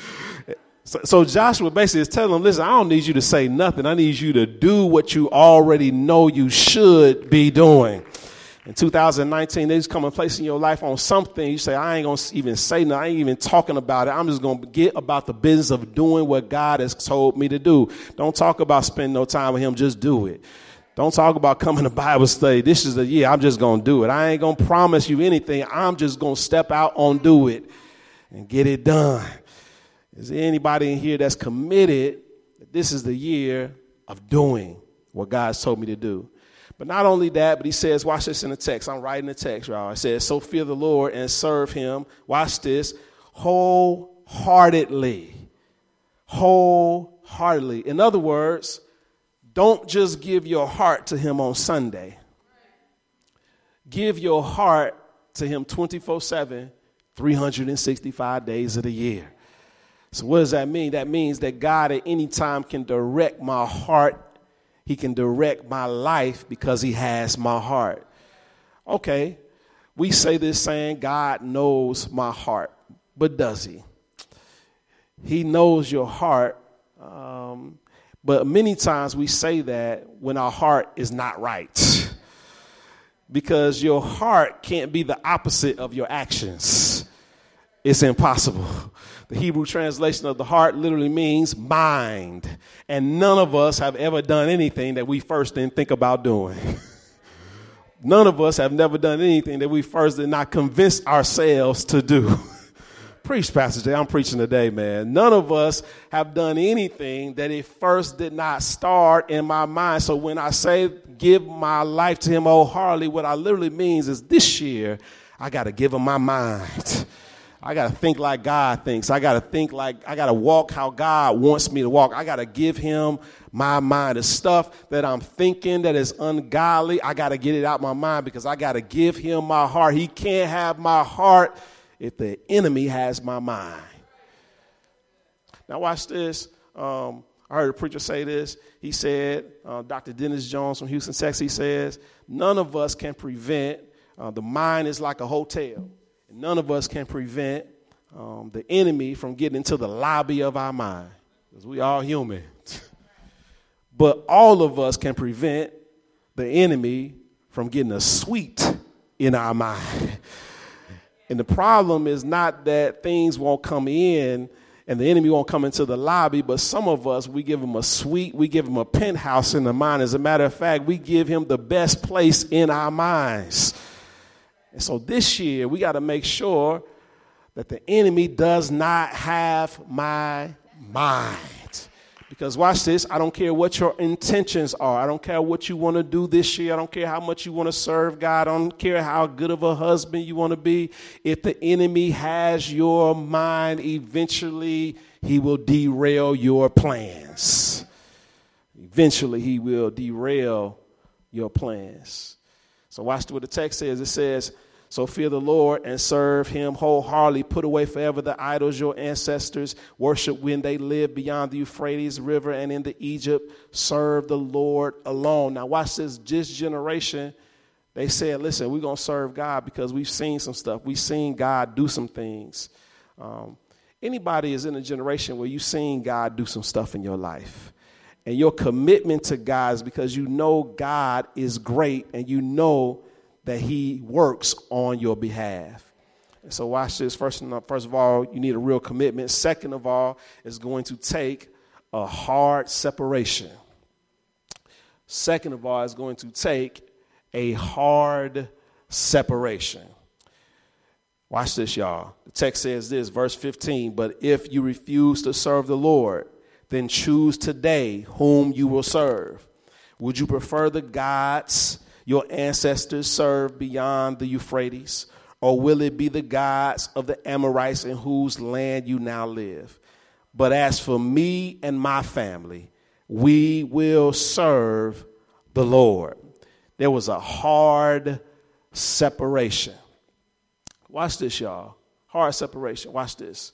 So Joshua basically is telling them, listen, I don't need you to say nothing. I need you to do what you already know you should be doing. In 2019, they just come and place in your life on something. You say, I ain't going to even say nothing. I ain't even talking about it. I'm just going to get about the business of doing what God has told me to do. Don't talk about spending no time with him. Just do it. Don't talk about coming to Bible study. This is the year. I'm just going to do it. I ain't going to promise you anything. I'm just going to step out on do it and get it done. Is there anybody in here that's committed that this is the year of doing what God's told me to do? But not only that, but he says, watch this in the text. I'm writing the text, y'all. It says, so fear the Lord and serve him. Watch this. Wholeheartedly. Wholeheartedly. In other words, don't just give your heart to him on Sunday. Give your heart to him 24/7, 365 days of the year. So what does that mean? That means that God at any time can direct my heart. He can direct my life because he has my heart. Okay, we say this saying, God knows my heart, but does he? He knows your heart, but many times we say that when our heart is not right, because your heart can't be the opposite of your actions. It's impossible. The Hebrew translation of the heart literally means mind. And none of us have ever done anything that we first didn't think about doing. None of us have never done anything that we first did not convince ourselves to do. Preach, Pastor Jay. I'm preaching today, man. None of us have done anything that it first did not start in my mind. So when I say give my life to him wholeheartedly, what I literally means is this year, I got to give him my mind. I got to think like God thinks. I got to walk how God wants me to walk. I got to give him my mind. The stuff that I'm thinking that is ungodly, I got to get it out my mind because I got to give him my heart. He can't have my heart if the enemy has my mind. Now watch this. I heard a preacher say this. He said, Dr. Dennis Jones from Houston, Texas, he says, none of us can prevent, the mind is like a hotel. None of us can prevent the enemy from getting into the lobby of our mind, because we all human. But all of us can prevent the enemy from getting a suite in our mind. And the problem is not that things won't come in and the enemy won't come into the lobby, but some of us, we give him a suite, we give him a penthouse in the mind. As a matter of fact, we give him the best place in our minds. And so this year, we got to make sure that the enemy does not have my mind. Because watch this, I don't care what your intentions are. I don't care what you want to do this year. I don't care how much you want to serve God. I don't care how good of a husband you want to be. If the enemy has your mind, eventually he will derail your plans. Eventually he will derail your plans. So watch what the text says. It says, so fear the Lord and serve him wholeheartedly. Put away forever the idols your ancestors worshiped when they lived beyond the Euphrates River and in the Egypt. Serve the Lord alone. Now watch this generation. They said, listen, we're going to serve God because we've seen some stuff. We've seen God do some things. Anybody is in a generation where you've seen God do some stuff in your life. And your commitment to God is because you know God is great and you know that he works on your behalf. And so watch this. First of all, you need a real commitment. Second of all, it's going to take a hard separation. Second of all, it's going to take a hard separation. Watch this, y'all. The text says this, verse 15, but if you refuse to serve the Lord, then choose today whom you will serve. Would you prefer the gods your ancestors served beyond the Euphrates, or will it be the gods of the Amorites in whose land you now live? But as for me and my family, we will serve the Lord. There was a hard separation. Watch this, y'all. Hard separation. Watch this.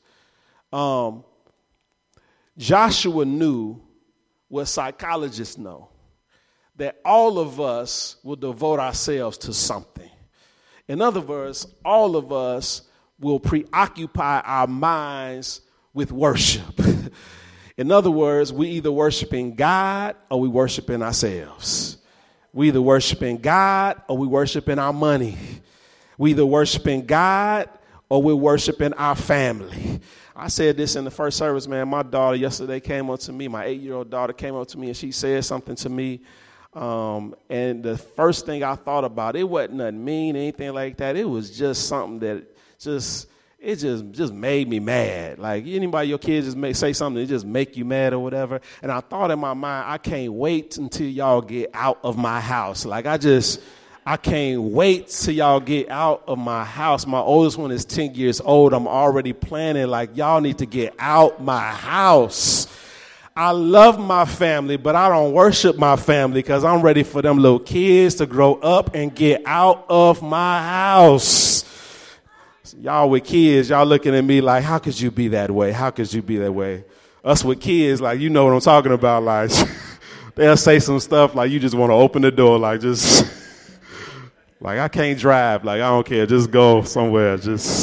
Joshua knew what psychologists know, that all of us will devote ourselves to something. In other words, all of us will preoccupy our minds with worship. In other words, we either worshiping God or we worshiping ourselves. We either worshiping God or we worshiping our money. We either worshiping God or we're worshiping our family. I said this in the first service, man. My daughter yesterday came up to me, my 8-year-old daughter came up to me and she said something to me. And the first thing I thought about, it wasn't nothing mean, anything like that. It was just something that just made me mad. Like anybody, your kids just may say something that just make you mad or whatever. And I thought in my mind, I can't wait until y'all get out of my house. Like I can't wait till y'all get out of my house. My oldest one is 10 years old. I'm already planning like y'all need to get out my house. I love my family, but I don't worship my family because I'm ready for them little kids to grow up and get out of my house. So y'all with kids, y'all looking at me like, how could you be that way? How could you be that way? Us with kids, like, you know what I'm talking about. Like, they'll say some stuff like you just want to open the door, like just, like I can't drive. Like, I don't care. Just go somewhere.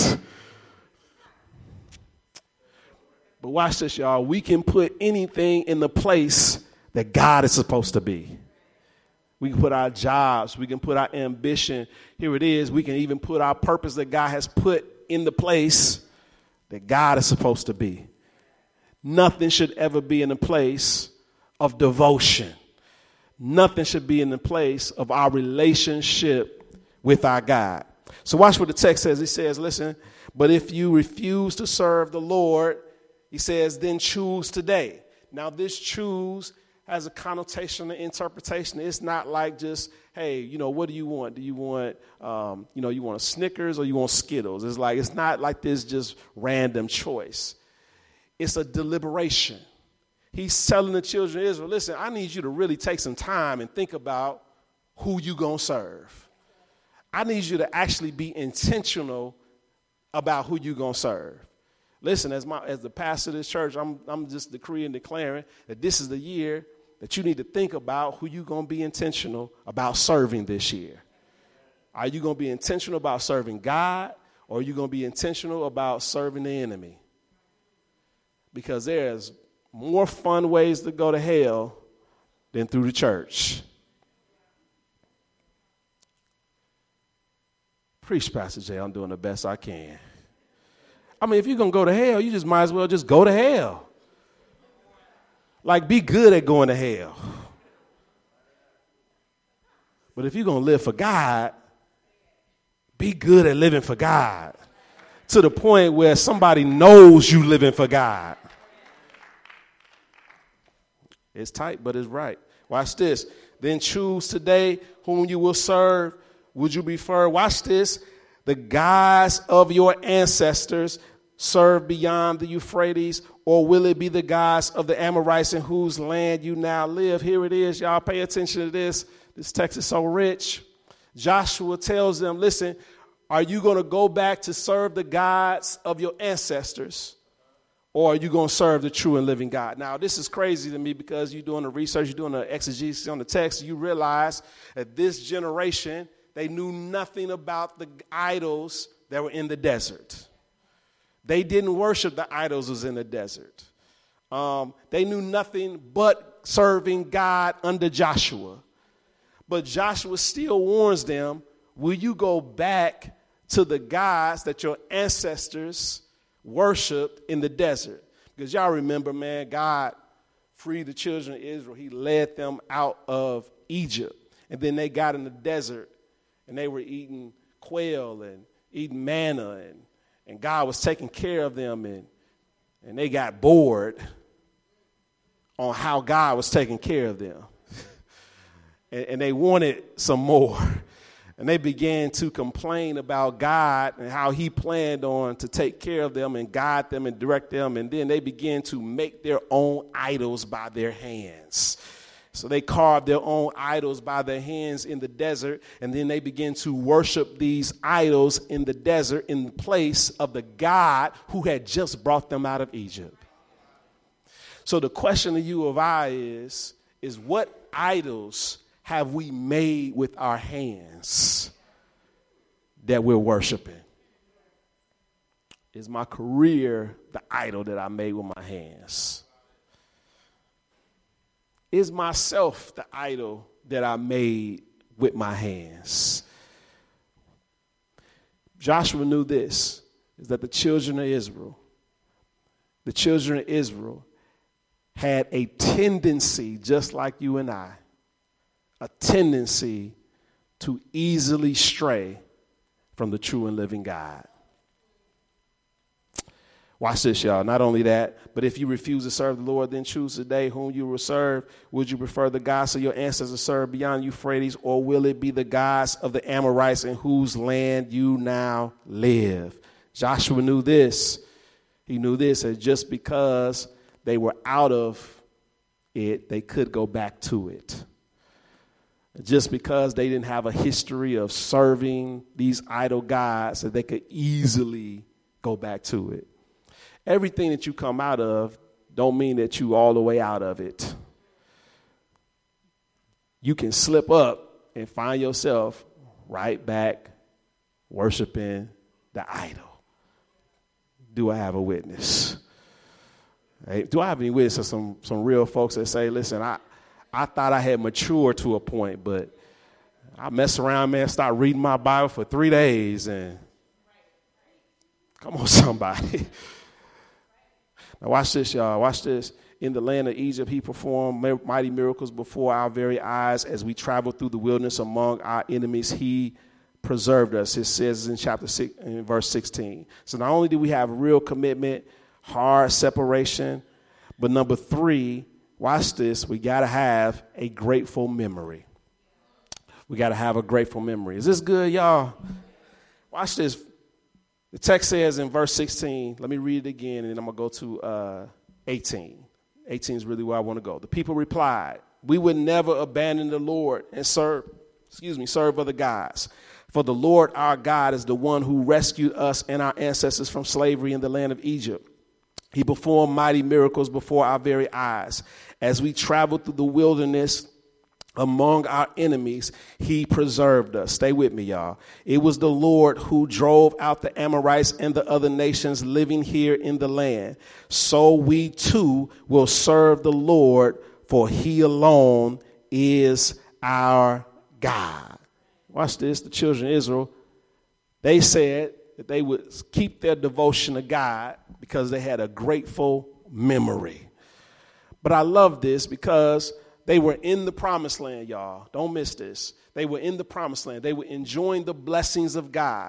But watch this, y'all. We can put anything in the place that God is supposed to be. We can put our jobs. We can put our ambition. Here it is. We can even put our purpose that God has put in the place that God is supposed to be. Nothing should ever be in the place of devotion. Nothing should be in the place of our relationship with our God. So watch what the text says. It says, listen, but if you refuse to serve the Lord, he says, then choose today. Now, this choose has a connotation and interpretation. It's not like just, hey, what do you want? Do you want, you want a Snickers or you want Skittles? It's not like this just random choice. It's a deliberation. He's telling the children of Israel, listen, I need you to really take some time and think about who you going to serve. I need you to actually be intentional about who you going to serve. Listen, as the pastor of this church, I'm just decreeing and declaring that this is the year that you need to think about who you're going to be intentional about serving this year. Are you going to be intentional about serving God, or are you going to be intentional about serving the enemy? Because there's more fun ways to go to hell than through the church. Preach, Pastor Jay. I'm doing the best I can. I mean, if you're going to go to hell, you just might as well just go to hell. Like, be good at going to hell. But if you're going to live for God, be good at living for God. To the point where somebody knows you living for God. It's tight, but it's right. Watch this. Then choose today whom you will serve. Would you prefer, watch this, the gods of your ancestors serve beyond the Euphrates, or will it be the gods of the Amorites in whose land you now live? Here it is. Y'all pay attention to this. This text is so rich. Joshua tells them, listen, are you going to go back to serve the gods of your ancestors, or are you going to serve the true and living God? Now, this is crazy to me because you're doing the research, you're doing the exegesis on the text. You realize that this generation, they knew nothing about the idols that were in the desert. They didn't worship the idols that was in the desert. They knew nothing but serving God under Joshua. But Joshua still warns them, will you go back to the gods that your ancestors worshiped in the desert? Because y'all remember, man, God freed the children of Israel. He led them out of Egypt. And then they got in the desert and they were eating quail and eating manna, and God was taking care of them, and they got bored on how God was taking care of them. And they wanted some more. And they began to complain about God and how he planned on to take care of them and guide them and direct them. And then they began to make their own idols by their hands. So they carved their own idols by their hands in the desert. And then they began to worship these idols in the desert in place of the God who had just brought them out of Egypt. So the question to you of I is what idols have we made with our hands that we're worshiping? Is my career the idol that I made with my hands? Is myself the idol that I made with my hands? Joshua knew this, is that the children of Israel had a tendency, just like you and I, a tendency to easily stray from the true and living God. Watch this, y'all. Not only that, but if you refuse to serve the Lord, then choose today whom you will serve. Would you prefer the gods of your ancestors serve beyond Euphrates, or will it be the gods of the Amorites in whose land you now live? Joshua knew this. He knew this, that just because they were out of it, they could go back to it. Just because they didn't have a history of serving these idol gods, that they could easily go back to it. Everything that you come out of don't mean that you all the way out of it. You can slip up and find yourself right back worshiping the idol. Do I have a witness? Hey, do I have any witness of some real folks that say, listen, I thought I had matured to a point, but I mess around, man, start reading my Bible for 3 days, and come on, somebody. Now watch this, y'all. Watch this. In the land of Egypt, he performed mighty miracles before our very eyes. As we traveled through the wilderness among our enemies, he preserved us. It says in chapter 6, in verse 16. So not only do we have real commitment, hard separation, but number 3, watch this, we got to have a grateful memory. We got to have a grateful memory. Is this good, y'all? Watch this. The text says in verse 16, let me read it again, and then I'm going to go to 18. 18 is really where I want to go. The people replied, we would never abandon the Lord and serve other gods. For the Lord our God is the one who rescued us and our ancestors from slavery in the land of Egypt. He performed mighty miracles before our very eyes. As we traveled through the wilderness among our enemies, he preserved us. Stay with me, y'all. It was the Lord who drove out the Amorites and the other nations living here in the land. So we too will serve the Lord, for he alone is our God. Watch this. The children of Israel, they said that they would keep their devotion to God because they had a grateful memory. But I love this because they were in the promised land, y'all. Don't miss this. They were in the promised land. They were enjoying the blessings of God.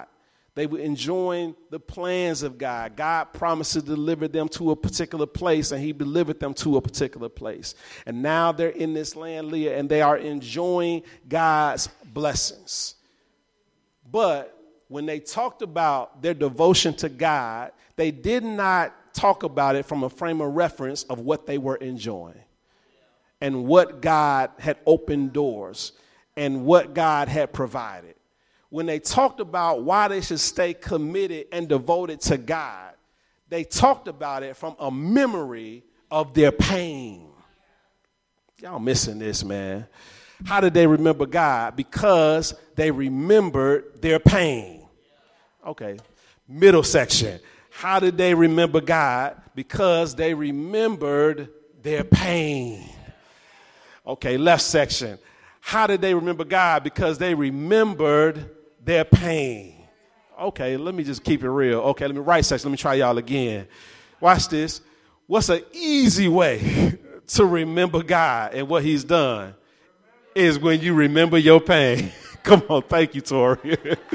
They were enjoying the plans of God. God promised to deliver them to a particular place, and he delivered them to a particular place. And now they're in this land, Leah, and they are enjoying God's blessings. But when they talked about their devotion to God, they did not talk about it from a frame of reference of what they were enjoying and what God had opened doors and what God had provided. When they talked about why they should stay committed and devoted to God, they talked about it from a memory of their pain. Y'all missing this, man. How did they remember God? Because they remembered their pain. Okay, middle section. How did they remember God? Because they remembered their pain. Okay, left section. How did they remember God? Because they remembered their pain. Okay, let me just keep it real. Okay, let me right section. Let me try y'all again. Watch this. What's an easy way to remember God and what he's done? Is when you remember your pain. Come on, thank you, Tori.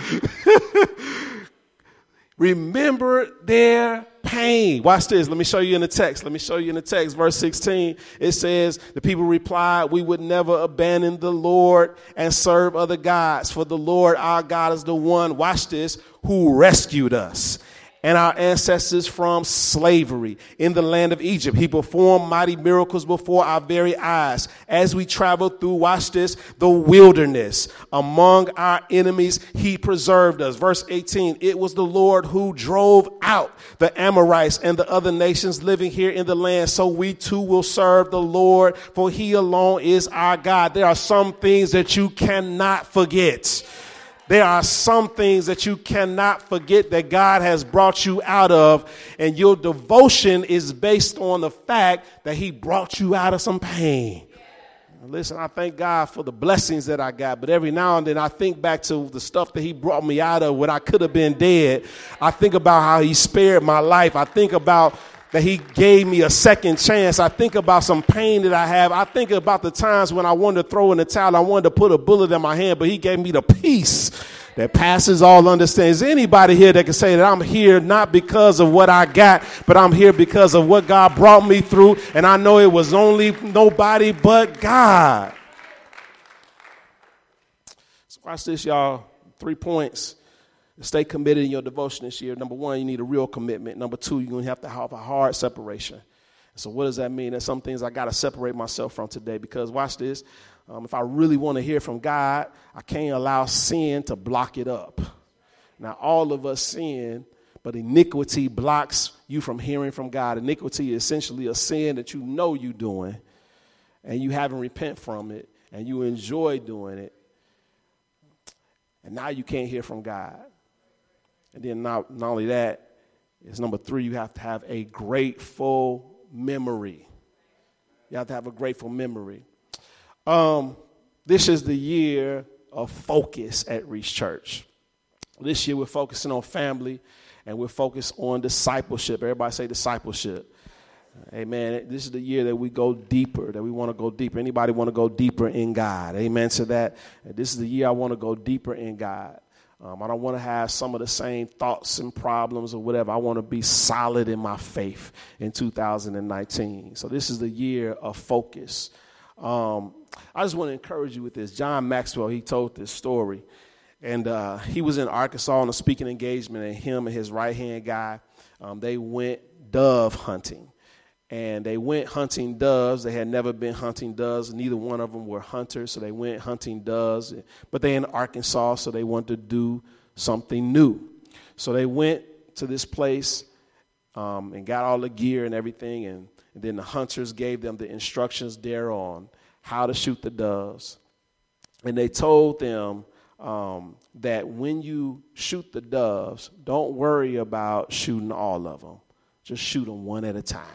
Remember their pain. Watch this. Let me show you in the text. Verse 16, it says, the people replied, we would never abandon the Lord and serve other gods. For the Lord our God is the one, watch this, who rescued us and our ancestors from slavery in the land of Egypt. He performed mighty miracles before our very eyes as we traveled through, watch this, the wilderness. Among our enemies, he preserved us. Verse 18, it was the Lord who drove out the Amorites and the other nations living here in the land. So we too will serve the Lord, for he alone is our God. There are some things that you cannot forget. There are some things that you cannot forget that God has brought you out of, and your devotion is based on the fact that he brought you out of some pain. Listen, I thank God for the blessings that I got, but every now and then I think back to the stuff that he brought me out of when I could have been dead. I think about how he spared my life. I think about that he gave me a second chance. I think about some pain that I have. I think about the times when I wanted to throw in the towel. I wanted to put a bullet in my hand, but he gave me the peace that passes all understanding. Is there anybody here that can say that I'm here not because of what I got, but I'm here because of what God brought me through, and I know it was only nobody but God. So watch this, y'all. 3 points. Stay committed in your devotion this year. Number one, you need a real commitment. Number two, you're going to have a hard separation. So what does that mean? There's some things I got to separate myself from today, because watch this. If I really want to hear from God, I can't allow sin to block it up. Now, all of us sin, but iniquity blocks you from hearing from God. Iniquity is essentially a sin that you know you're doing, and you haven't repent from it, and you enjoy doing it, and now you can't hear from God. And then not only that, is number three, you have to have a grateful memory. You have to have a grateful memory. This is the year of focus at Reach Church. This year we're focusing on family, and we're focused on discipleship. Everybody say discipleship. Amen. This is the year that we go deeper, that we want to go deeper. Anybody want to go deeper in God? Amen to that. This is the year I want to go deeper in God. I don't want to have some of the same thoughts and problems or whatever. I want to be solid in my faith in 2019. So this is the year of focus. I just want to encourage you with this. John Maxwell, he told this story. And he was in Arkansas on a speaking engagement, and him and his right-hand guy, they went dove hunting. And they went hunting doves. They had never been hunting doves. Neither one of them were hunters, so they went hunting doves. But they're in Arkansas, so they wanted to do something new. So they went to this place and got all the gear and everything. And then the hunters gave them the instructions there on how to shoot the doves. And they told them that when you shoot the doves, don't worry about shooting all of them. Just shoot them one at a time.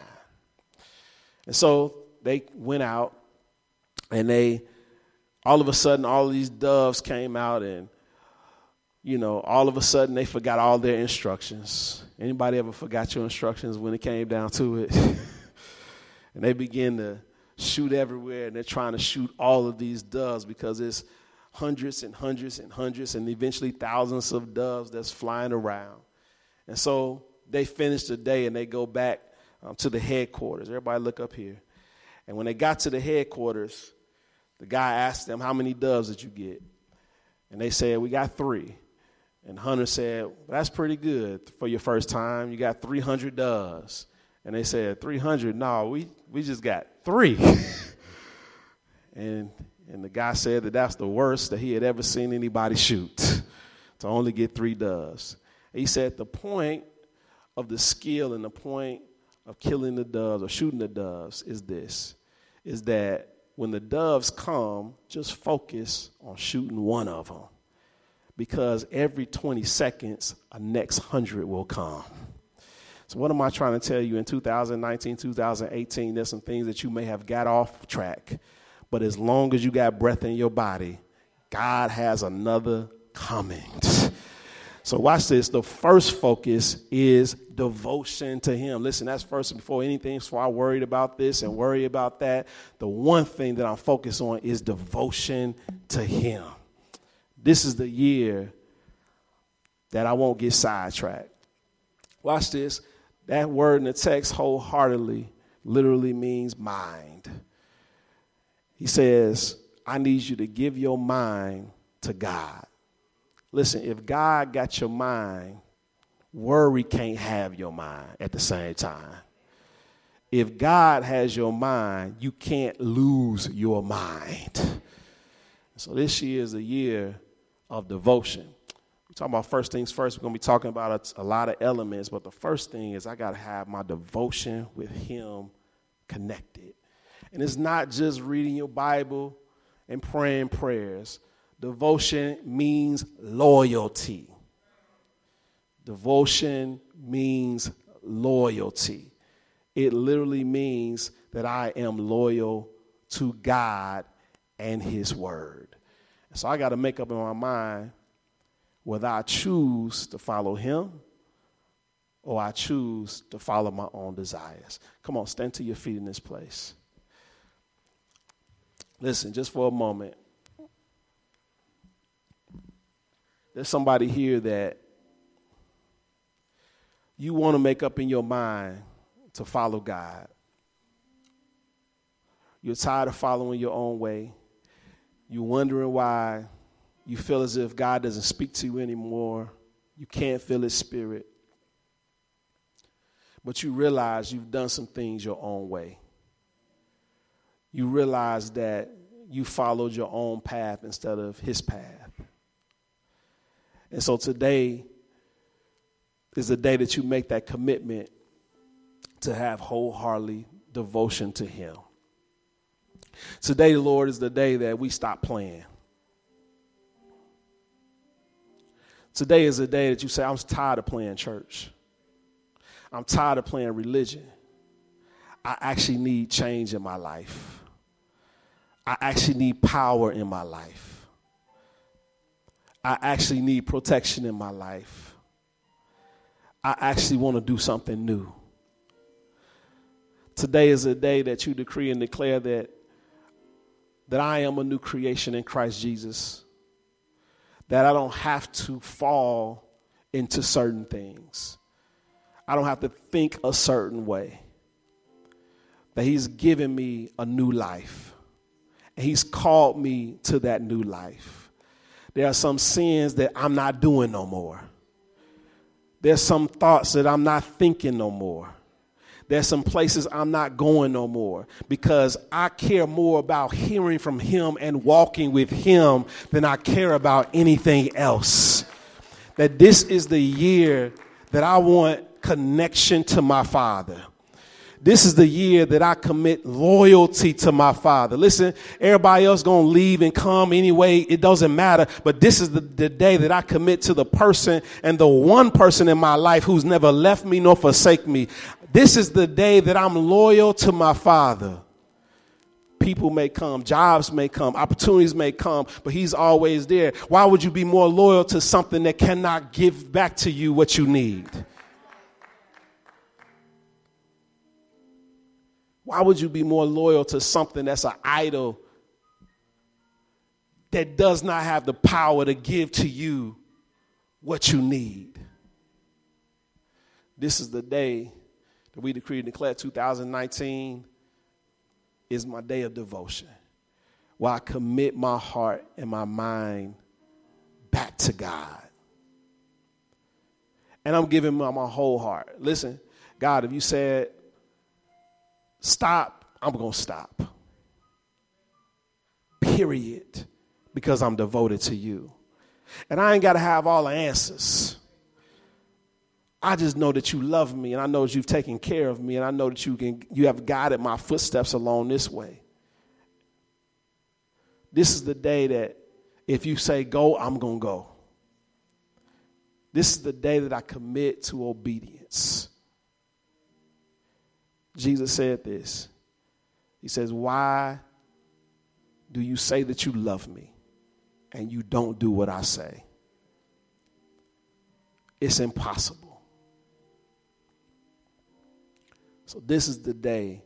And so they went out, and all of a sudden, all of these doves came out, and, all of a sudden they forgot all their instructions. Anybody ever forgot your instructions when it came down to it? And they began to shoot everywhere, and they're trying to shoot all of these doves because it's hundreds and hundreds and hundreds and eventually thousands of doves that's flying around. And so they finish the day and they go back to the headquarters. Everybody look up here. And when they got to the headquarters, the guy asked them, how many doves did you get? And they said, we got 3. And Hunter said, well, that's pretty good for your first time. You got 300 doves. And they said, 300? No, we just got 3. and the guy said that that's the worst that he had ever seen anybody shoot, to only get 3 doves. And he said the point of the skill and the point of killing the doves or shooting the doves is this, is that when the doves come, just focus on shooting one of them, because every 20 seconds, a next 100 will come. So what am I trying to tell you? In 2019, 2018, there's some things that you may have got off track, but as long as you got breath in your body, God has another coming. So watch this. The first focus is devotion to him. Listen, that's first before anything. So I worried about this and worry about that. The one thing that I'm focused on is devotion to him. This is the year that I won't get sidetracked. Watch this. That word in the text, wholeheartedly, literally means mind. He says, I need you to give your mind to God. Listen, if God got your mind, worry can't have your mind at the same time. If God has your mind, you can't lose your mind. So this year is a year of devotion. We're talking about first things first. We're going to be talking about a lot of elements, but the first thing is I got to have my devotion with him connected. And it's not just reading your Bible and praying prayers. Devotion means loyalty. Devotion means loyalty. It literally means that I am loyal to God and his word. So I got to make up in my mind whether I choose to follow him or I choose to follow my own desires. Come on, stand to your feet in this place. Listen, just for a moment. There's somebody here that you want to make up in your mind to follow God. You're tired of following your own way. You're wondering why you feel as if God doesn't speak to you anymore. You can't feel his spirit. But you realize you've done some things your own way. You realize that you followed your own path instead of his path. And so today is the day that you make that commitment to have wholeheartedly devotion to him. Today, Lord, is the day that we stop playing. Today is the day that you say, I'm tired of playing church. I'm tired of playing religion. I actually need change in my life. I actually need power in my life. I actually need protection in my life. I actually want to do something new. Today is a day that you decree and declare that I am a new creation in Christ Jesus, that I don't have to fall into certain things. I don't have to think a certain way, that he's given me a new life, and he's called me to that new life. There are some sins that I'm not doing no more. There's some thoughts that I'm not thinking no more. There's some places I'm not going no more, because I care more about hearing from him and walking with him than I care about anything else. That this is the year that I want connection to my Father. This is the year that I commit loyalty to my Father. Listen, everybody else going to leave and come anyway. It doesn't matter. But this is the day that I commit to the person and the one person in my life who's never left me nor forsake me. This is the day that I'm loyal to my Father. People may come, jobs may come, opportunities may come, but he's always there. Why would you be more loyal to something that cannot give back to you what you need? Why would you be more loyal to something that's an idol that does not have the power to give to you what you need. This is the day that we decree and declare 2019 is my day of devotion, where I commit my heart and my mind back to God. And I'm giving my whole heart. Listen, God, if you said stop, I'm going to stop. Period. Because I'm devoted to you. And I ain't got to have all the answers. I just know that you love me, and I know that you've taken care of me, and I know that you have guided my footsteps along this way. This is the day that if you say go, I'm going to go. This is the day that I commit to obedience. Jesus said this. He says, why do you say that you love me and you don't do what I say? It's impossible. So this is the day,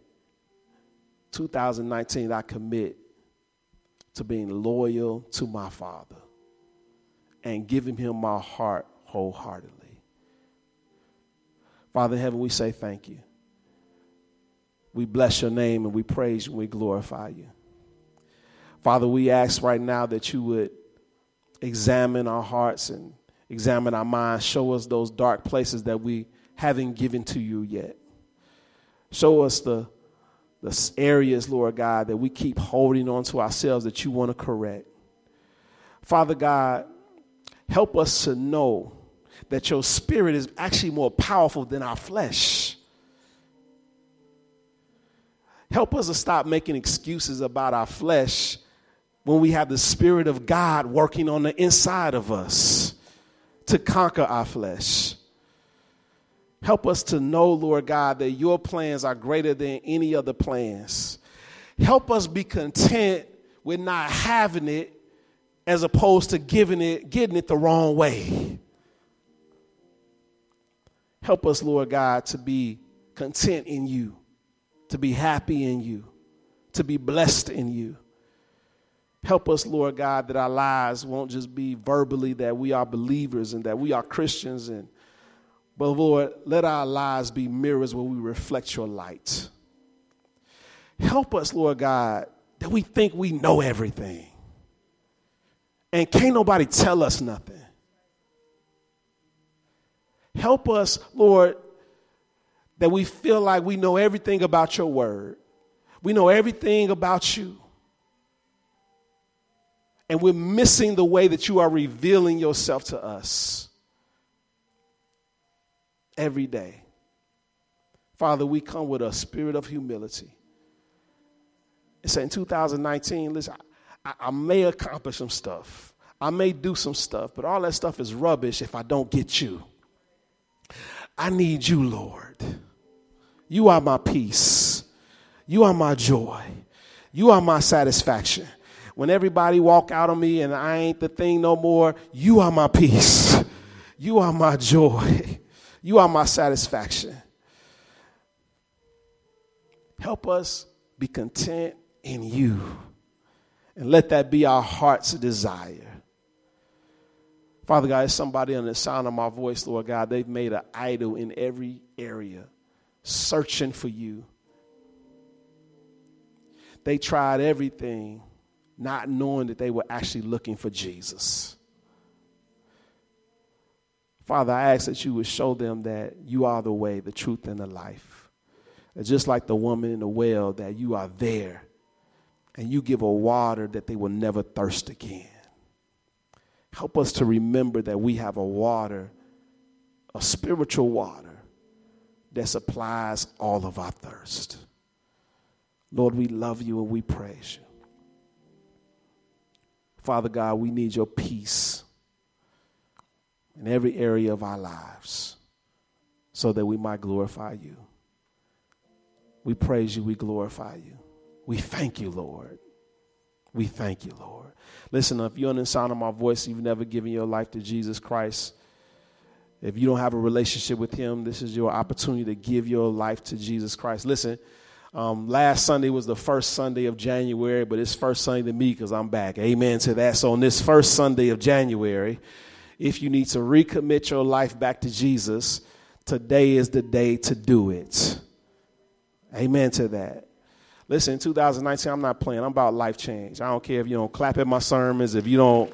2019, I commit to being loyal to my Father and giving him my heart wholeheartedly. Father in heaven, we say thank you. We bless your name and we praise you and we glorify you. Father, we ask right now that you would examine our hearts and examine our minds. Show us those dark places that we haven't given to you yet. Show us the areas, Lord God, that we keep holding on to ourselves that you want to correct. Father God, help us to know that your spirit is actually more powerful than our flesh. Help us to stop making excuses about our flesh when we have the Spirit of God working on the inside of us to conquer our flesh. Help us to know, Lord God, that your plans are greater than any other plans. Help us be content with not having it as opposed to getting it the wrong way. Help us, Lord God, to be content in you, to be happy in you, to be blessed in you. Help us, Lord God, that our lives won't just be verbally that we are believers and that we are Christians, but Lord, let our lives be mirrors where we reflect your light. Help us, Lord God, that we think we know everything and can't nobody tell us nothing. Help us, Lord, that we feel like we know everything about your word. We know everything about you. And we're missing the way that you are revealing yourself to us every day. Father, we come with a spirit of humility. And say in 2019, listen, I may accomplish some stuff. I may do some stuff, but all that stuff is rubbish if I don't get you. I need you, Lord. You are my peace. You are my joy. You are my satisfaction. When everybody walk out on me and I ain't the thing no more, you are my peace. You are my joy. You are my satisfaction. Help us be content in you and let that be our heart's desire. Father God, there's somebody on the sound of my voice, Lord God, they've made an idol in every area, searching for you. They tried everything, not knowing that they were actually looking for Jesus. Father, I ask that you would show them that you are the way, the truth, and the life. And just like the woman in the well, that you are there and you give a water that they will never thirst again. Help us to remember that we have a water, a spiritual water that supplies all of our thirst. Lord, we love you and we praise you. Father God, we need your peace in every area of our lives so that we might glorify you. We praise you. We glorify you. We thank you, Lord. We thank you, Lord. Listen, if you're on the sound of my voice, you've never given your life to Jesus Christ. If you don't have a relationship with him, this is your opportunity to give your life to Jesus Christ. Listen, Last Sunday was the first Sunday of January, but it's first Sunday to me because I'm back. Amen to that. So on this first Sunday of January, if you need to recommit your life back to Jesus, today is the day to do it. Amen to that. Listen, in 2019, I'm not playing. I'm about life change. I don't care if you don't clap at my sermons, if you don't.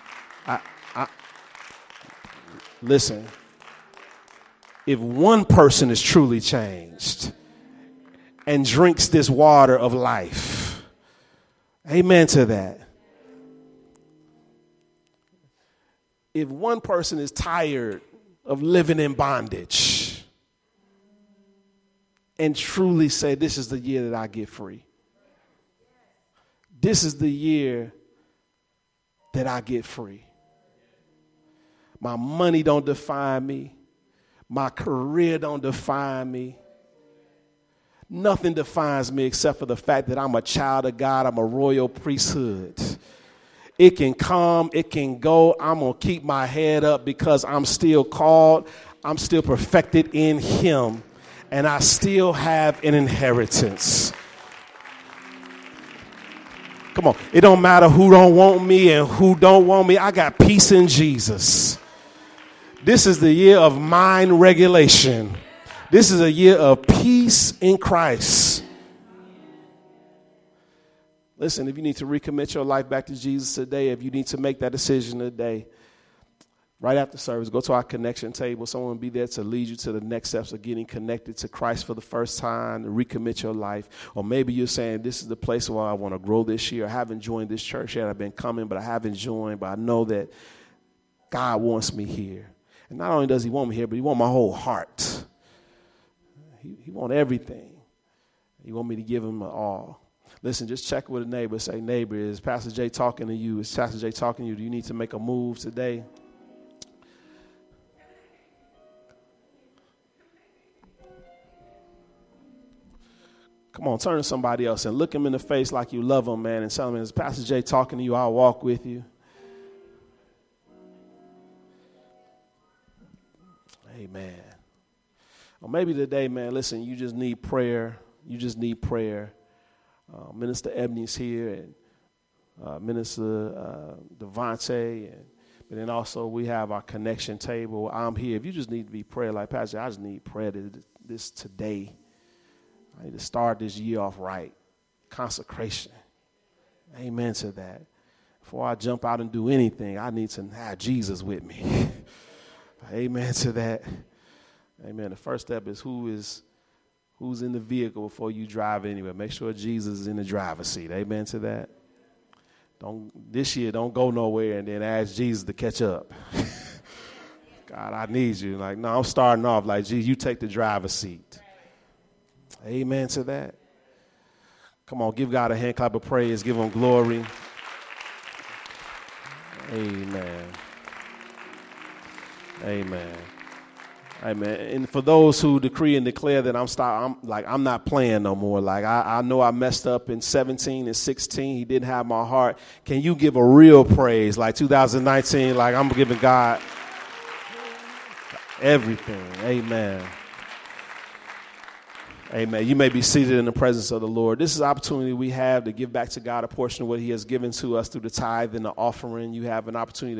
Listen, if one person is truly changed and drinks this water of life, amen to that. If one person is tired of living in bondage and truly say, this is the year that I get free. This is the year that I get free. My money don't define me. My career don't define me. Nothing defines me except for the fact that I'm a child of God. I'm a royal priesthood. It can come, it can go. I'm going to keep my head up because I'm still called. I'm still perfected in him. And I still have an inheritance. Come on. It don't matter who don't want me and who don't want me. I got peace in Jesus. This is the year of mind regulation. This is a year of peace in Christ. Listen, if you need to recommit your life back to Jesus today, if you need to make that decision today, right after service, go to our connection table. Someone will be there to lead you to the next steps of getting connected to Christ for the first time, to recommit your life. Or maybe you're saying, this is the place where I want to grow this year. I haven't joined this church yet. I've been coming, but I haven't joined. But I know that God wants me here. And not only does he want me here, but he wants my whole heart. He wants everything. He wants me to give him all. Listen, just check with a neighbor. Say, neighbor, is Pastor Jay talking to you? Is Pastor Jay talking to you? Do you need to make a move today? Come on, turn to somebody else and look him in the face like you love him, man, and tell him, is Pastor Jay talking to you? I'll walk with you. Amen. Or maybe today, man, listen, you just need prayer. You just need prayer. Minister Ebony's here, and Minister Devontae, but then also we have our connection table. I'm here. If you just need to be prayer, like Pastor, I just need prayer this today. I need to start this year off right. Consecration. Amen to that. Before I jump out and do anything, I need to have Jesus with me. Amen to that. Amen. The first step is who's in the vehicle before you drive anywhere. Make sure Jesus is in the driver's seat. Amen to that. This year, don't go nowhere and then ask Jesus to catch up. God, I need you. Like, no, I'm starting off like, Jesus, you take the driver's seat. Amen to that. Come on, give God a hand clap of praise. Give him glory. Amen. Amen. Amen. And for those who decree and declare that I'm not playing no more. Like I know I messed up in 17 and 16. He didn't have my heart. Can you give a real praise like 2019? Like I'm giving God everything. Amen. Amen. You may be seated in the presence of the Lord. This is an opportunity we have to give back to God a portion of what he has given to us through the tithe and the offering. You have an opportunity